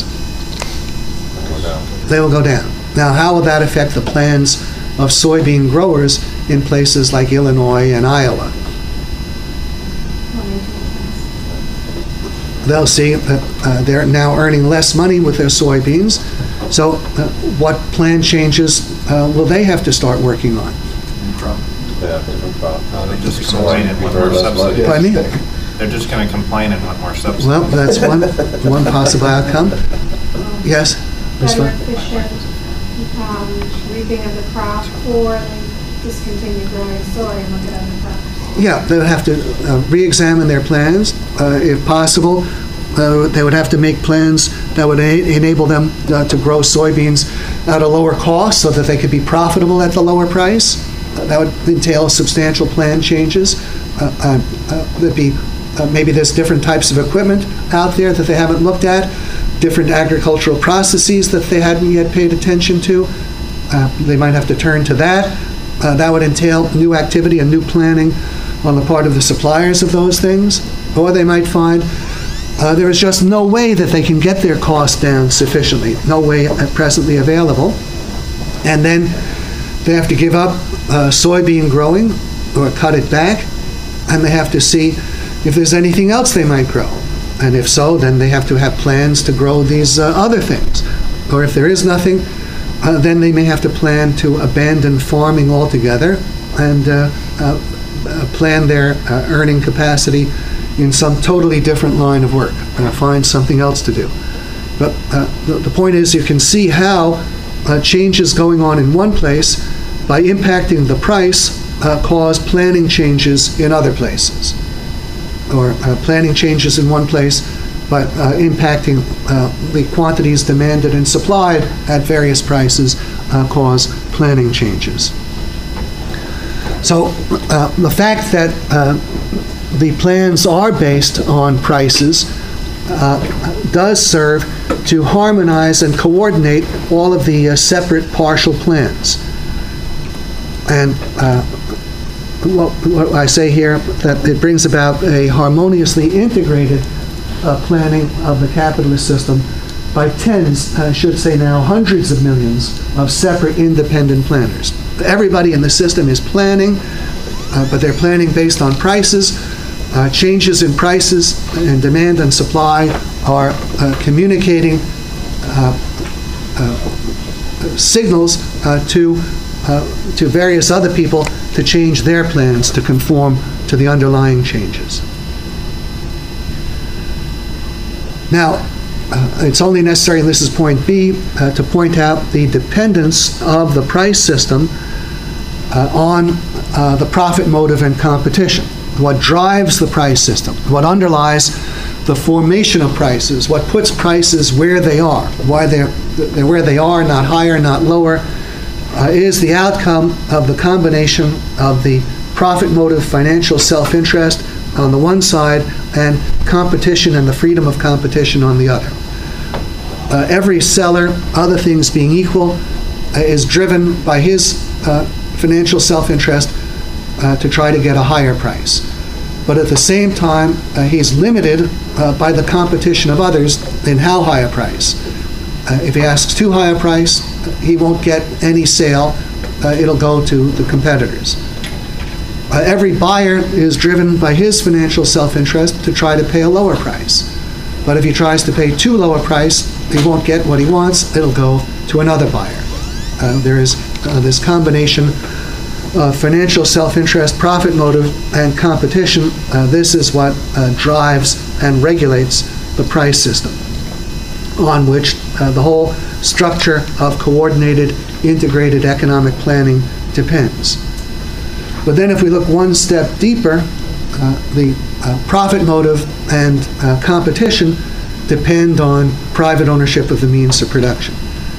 They will go down. Now, how will that affect the plans of soybean growers in places like Illinois and Iowa? They'll see that uh, they're now earning less money with their soybeans. So uh, what plan changes uh, will they have to start working on? Yeah, different crop. They just complain and want more subsidy. Pardon me? They're just going to complain and want more subsidy. Well, that's one, one possible outcome. Yes? Miz Better Fun- efficient um, reaping of the crop, or they discontinue growing soy and look at other crops. Yeah, they would have to uh, re-examine their plans, uh, if possible. Uh, They would have to make plans that would a- enable them uh, to grow soybeans at a lower cost so that they could be profitable at the lower price. Uh, That would entail substantial plan changes. Uh, uh, uh, There'd be, uh, maybe there's different types of equipment out there that they haven't looked at, different agricultural processes that they hadn't yet paid attention to. Uh, They might have to turn to that. Uh, That would entail new activity and new planning on the part of the suppliers of those things. Or they might find uh, there is just no way that they can get their costs down sufficiently, no way presently available. And then they have to give up uh, soybean growing or cut it back, and they have to see if there's anything else they might grow. And if so, then they have to have plans to grow these uh, other things. Or if there is nothing, uh, then they may have to plan to abandon farming altogether and uh, uh, uh, plan their uh, earning capacity in some totally different line of work, uh, find something else to do. But uh, the, the point is, you can see how uh, changes going on in one place, by impacting the price, uh, cause planning changes in other places. Or uh, planning changes in one place, but uh, impacting uh, the quantities demanded and supplied at various prices uh, cause planning changes. So uh, the fact that uh, the plans are based on prices uh, does serve to harmonize and coordinate all of the uh, separate partial plans. And uh, what, what I say here, that it brings about a harmoniously integrated uh, planning of the capitalist system by tens, I should say now hundreds of millions of separate independent planners. Everybody in the system is planning, uh, but they're planning based on prices. Uh, changes in prices and demand and supply are uh, communicating uh, uh, signals uh, to uh, to various other people to change their plans to conform to the underlying changes. Now, uh, it's only necessary, and this is point B, uh, to point out the dependence of the price system uh, on uh, the profit motive and competition. What drives the price system, what underlies the formation of prices, what puts prices where they are, why they're, they're where they are, not higher, not lower, uh, is the outcome of the combination of the profit motive, financial self-interest on the one side, and competition and the freedom of competition on the other. Uh, every seller, other things being equal, uh, is driven by his uh, financial self-interest Uh, to try to get a higher price. But at the same time, uh, he's limited uh, by the competition of others in how high a price. Uh, if he asks too high a price, he won't get any sale. Uh, it'll go to the competitors. Uh, every buyer is driven by his financial self-interest to try to pay a lower price. But if he tries to pay too low a price, he won't get what he wants. It'll go to another buyer. Uh, there is uh, this combination Uh, financial self-interest, profit motive, and competition. Uh, this is what uh, drives and regulates the price system, on which uh, the whole structure of coordinated, integrated economic planning depends. But then if we look one step deeper, uh, the uh, profit motive and uh, competition depend on private ownership of the means of production.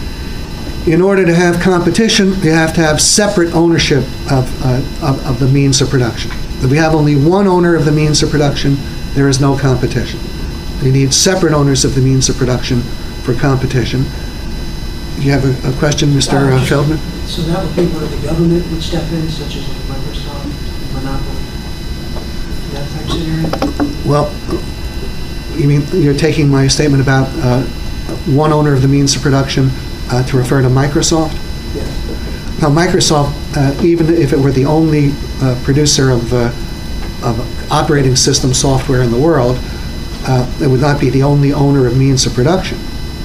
In order to have competition, you have to have separate ownership of, uh, of, of the means of production. If we have only one owner of the means of production, there is no competition. You need separate owners of the means of production for competition. You have a, a question, Mister Uh, Feldman? So that would be where the government would step in, such as like Microsoft, Monopoly, that type scenario? Well, you mean, you're taking my statement about uh, one owner of the means of production Uh, to refer to Microsoft? Yes. Now, Microsoft, uh, even if it were the only uh, producer of, uh, of operating system software in the world, uh, it would not be the only owner of means of production.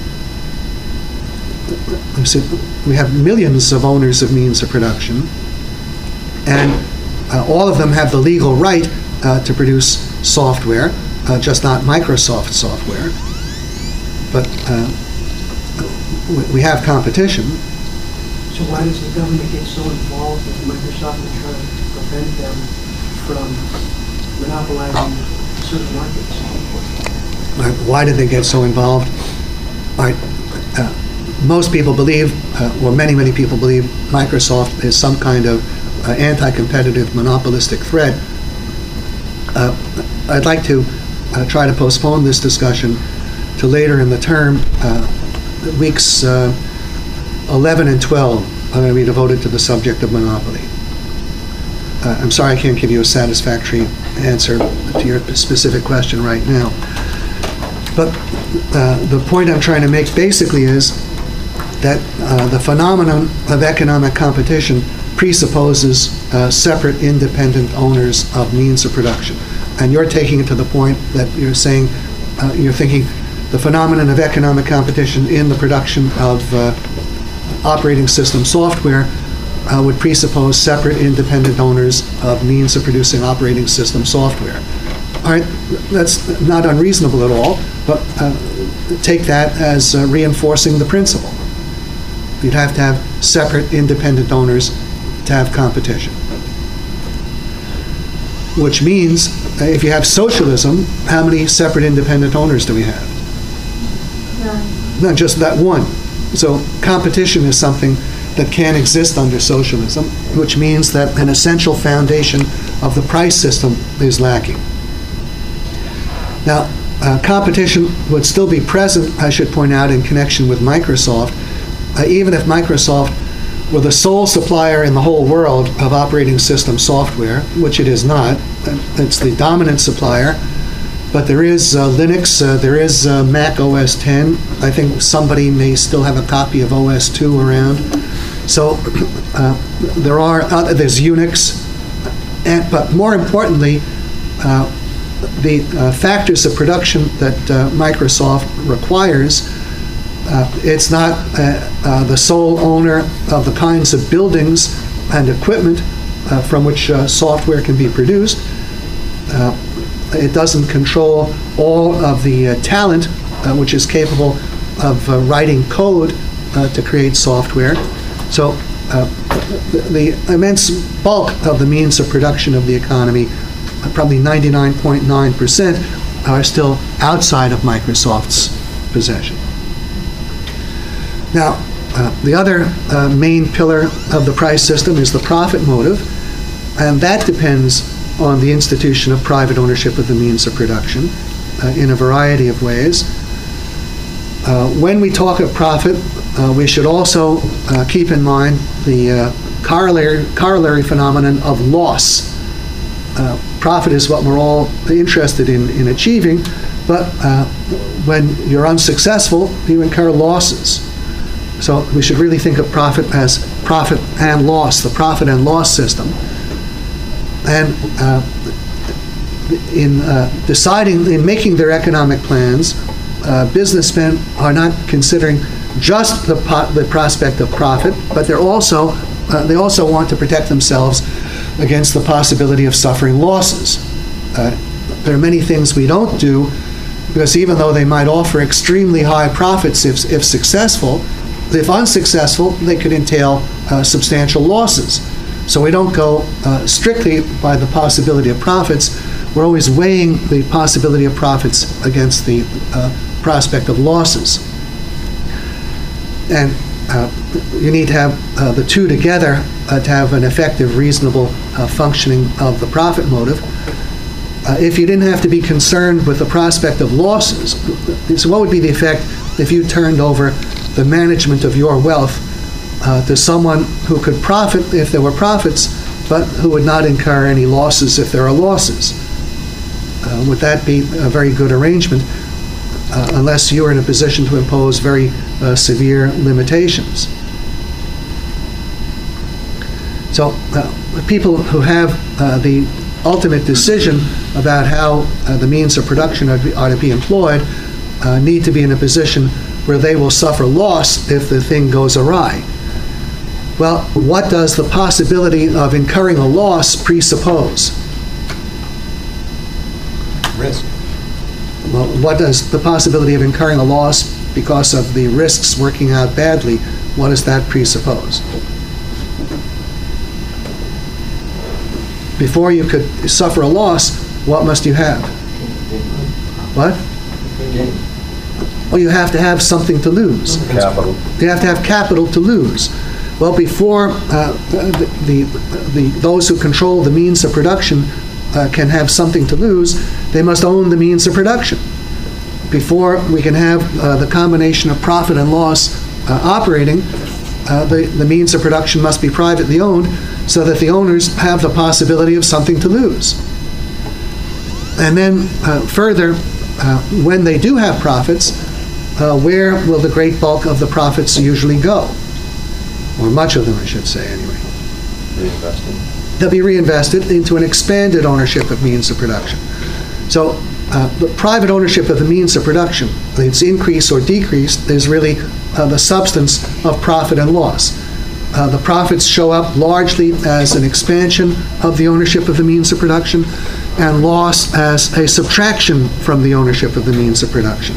We have millions of owners of means of production, and uh, all of them have the legal right uh, to produce software, uh, just not Microsoft software. But uh, we have competition. So why does the government get so involved with Microsoft and try to prevent them from monopolizing certain markets? Why did they get so involved? All right. Uh, most people believe, uh, or many, many people believe, Microsoft is some kind of uh, anti-competitive monopolistic threat. Uh, I'd like to uh, try to postpone this discussion to later in the term. Uh, weeks uh, eleven and twelve are going to be devoted to the subject of monopoly. Uh, I'm sorry I can't give you a satisfactory answer to your specific question right now. But uh, the point I'm trying to make basically is that uh, the phenomenon of economic competition presupposes uh, separate independent owners of means of production. And you're taking it to the point that you're saying, uh, you're thinking the phenomenon of economic competition in the production of uh, operating system software uh, would presuppose separate independent owners of means of producing operating system software. All right, that's not unreasonable at all, but uh, take that as uh, reinforcing the principle. You'd have to have separate independent owners to have competition. Which means, uh, if you have socialism, how many separate independent owners do we have? None. Not just that one. So competition is something that can exist under socialism, which means that an essential foundation of the price system is lacking. Now, uh, competition would still be present, I should point out, in connection with Microsoft, uh, even if Microsoft were the sole supplier in the whole world of operating system software, which it is not. It's the dominant supplier. But there is uh, Linux, uh, there is uh, Mac O S ten. I think somebody may still have a copy of O S two around. So uh, there are, uh, there's Unix. And, but more importantly, uh, the uh, factors of production that uh, Microsoft requires, uh, it's not uh, uh, the sole owner of the kinds of buildings and equipment uh, from which uh, software can be produced. Uh, It doesn't control all of the uh, talent uh, which is capable of uh, writing code uh, to create software. So uh, the, the immense bulk of the means of production of the economy, uh, probably ninety-nine point nine percent, are still outside of Microsoft's possession. Now, uh, the other uh, main pillar of the price system is the profit motive, and that depends on the institution of private ownership of the means of production uh, in a variety of ways. Uh, when we talk of profit, uh, we should also uh, keep in mind the uh, corollary, corollary phenomenon of loss. Uh, profit is what we're all interested in, in achieving, but uh, when you're unsuccessful, you incur losses. So we should really think of profit as profit and loss, the profit and loss system. And uh, in uh, deciding, in making their economic plans, uh, businessmen are not considering just the, po the prospect of profit, but they're also, uh, they also want to protect themselves against the possibility of suffering losses. Uh, there are many things we don't do, because even though they might offer extremely high profits if, if successful, if unsuccessful, they could entail uh, substantial losses. So we don't go uh, strictly by the possibility of profits. We're always weighing the possibility of profits against the uh, prospect of losses. And uh, you need to have uh, the two together uh, to have an effective, reasonable uh, functioning of the profit motive. Uh, if you didn't have to be concerned with the prospect of losses, so what would be the effect if you turned over the management of your wealth Uh, to someone who could profit if there were profits, but who would not incur any losses if there are losses? Uh, would that be a very good arrangement, uh, unless you are in a position to impose very uh, severe limitations? So uh, people who have uh, the ultimate decision about how uh, the means of production are to be, are to be employed uh, need to be in a position where they will suffer loss if the thing goes awry. Well, what does the possibility of incurring a loss presuppose? Risk. Well, what does the possibility of incurring a loss because of the risks working out badly, what does that presuppose? Before you could suffer a loss, what must you have? What? Well, you have to have something to lose. Capital. You have to have capital to lose. Well, before uh, the, the, the, those who control the means of production uh, can have something to lose, they must own the means of production. Before we can have uh, the combination of profit and loss uh, operating, uh, the, the means of production must be privately owned so that the owners have the possibility of something to lose. And then uh, further, uh, when they do have profits, uh, where will the great bulk of the profits usually go? Or much of them, I should say, anyway. Reinvested. They'll be reinvested into an expanded ownership of means of production. So uh, the private ownership of the means of production, its increase or decrease, is really uh, the substance of profit and loss. Uh, the profits show up largely as an expansion of the ownership of the means of production, and loss as a subtraction from the ownership of the means of production.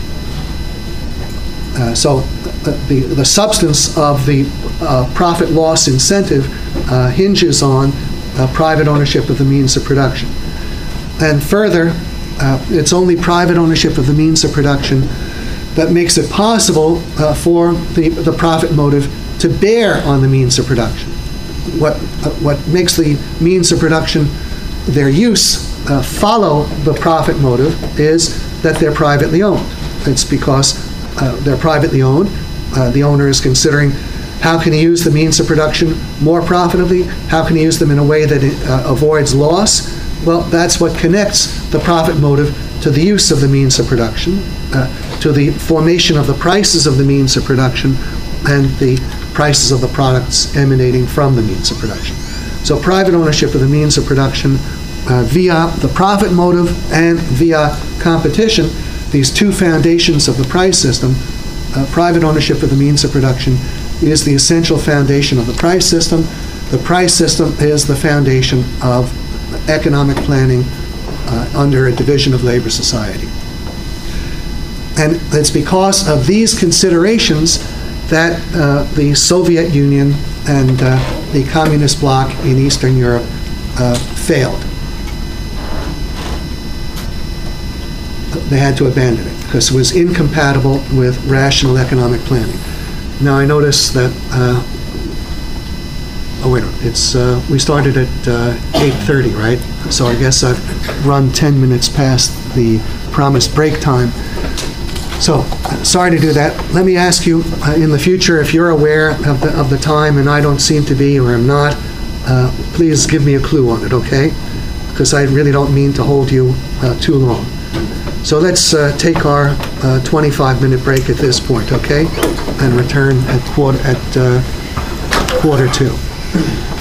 Uh, so the, the substance of the uh, profit-loss incentive uh, hinges on uh, private ownership of the means of production. And further, uh, it's only private ownership of the means of production that makes it possible uh, for the, the profit motive to bear on the means of production. What, uh, what makes the means of production, their use, uh, follow the profit motive is that they're privately owned. It's because uh, they're privately owned. Uh, the owner is considering how can he use the means of production more profitably, how can he use them in a way that it uh, avoids loss. Well, that's what connects the profit motive to the use of the means of production, uh, to the formation of the prices of the means of production, and the prices of the products emanating from the means of production. So private ownership of the means of production uh, via the profit motive and via competition, these two foundations of the price system, uh, private ownership of the means of production is the essential foundation of the price system. The price system is the foundation of economic planning uh, under a division of labor society. And it's because of these considerations that uh, the Soviet Union and uh, the communist bloc in Eastern Europe uh, failed. They had to abandon it because it was incompatible with rational economic planning. Now I notice that, uh, oh wait a minute, it's, uh, we started at uh, eight thirty, right? So I guess I've run ten minutes past the promised break time. So, sorry to do that. Let me ask you, uh, in the future, if you're aware of the, of the time and I don't seem to be or am not, uh, please give me a clue on it, okay? Because I really don't mean to hold you uh, too long. So let's uh, take our uh, twenty-five minute break at this point, okay? And return at quarter, at, uh, quarter two.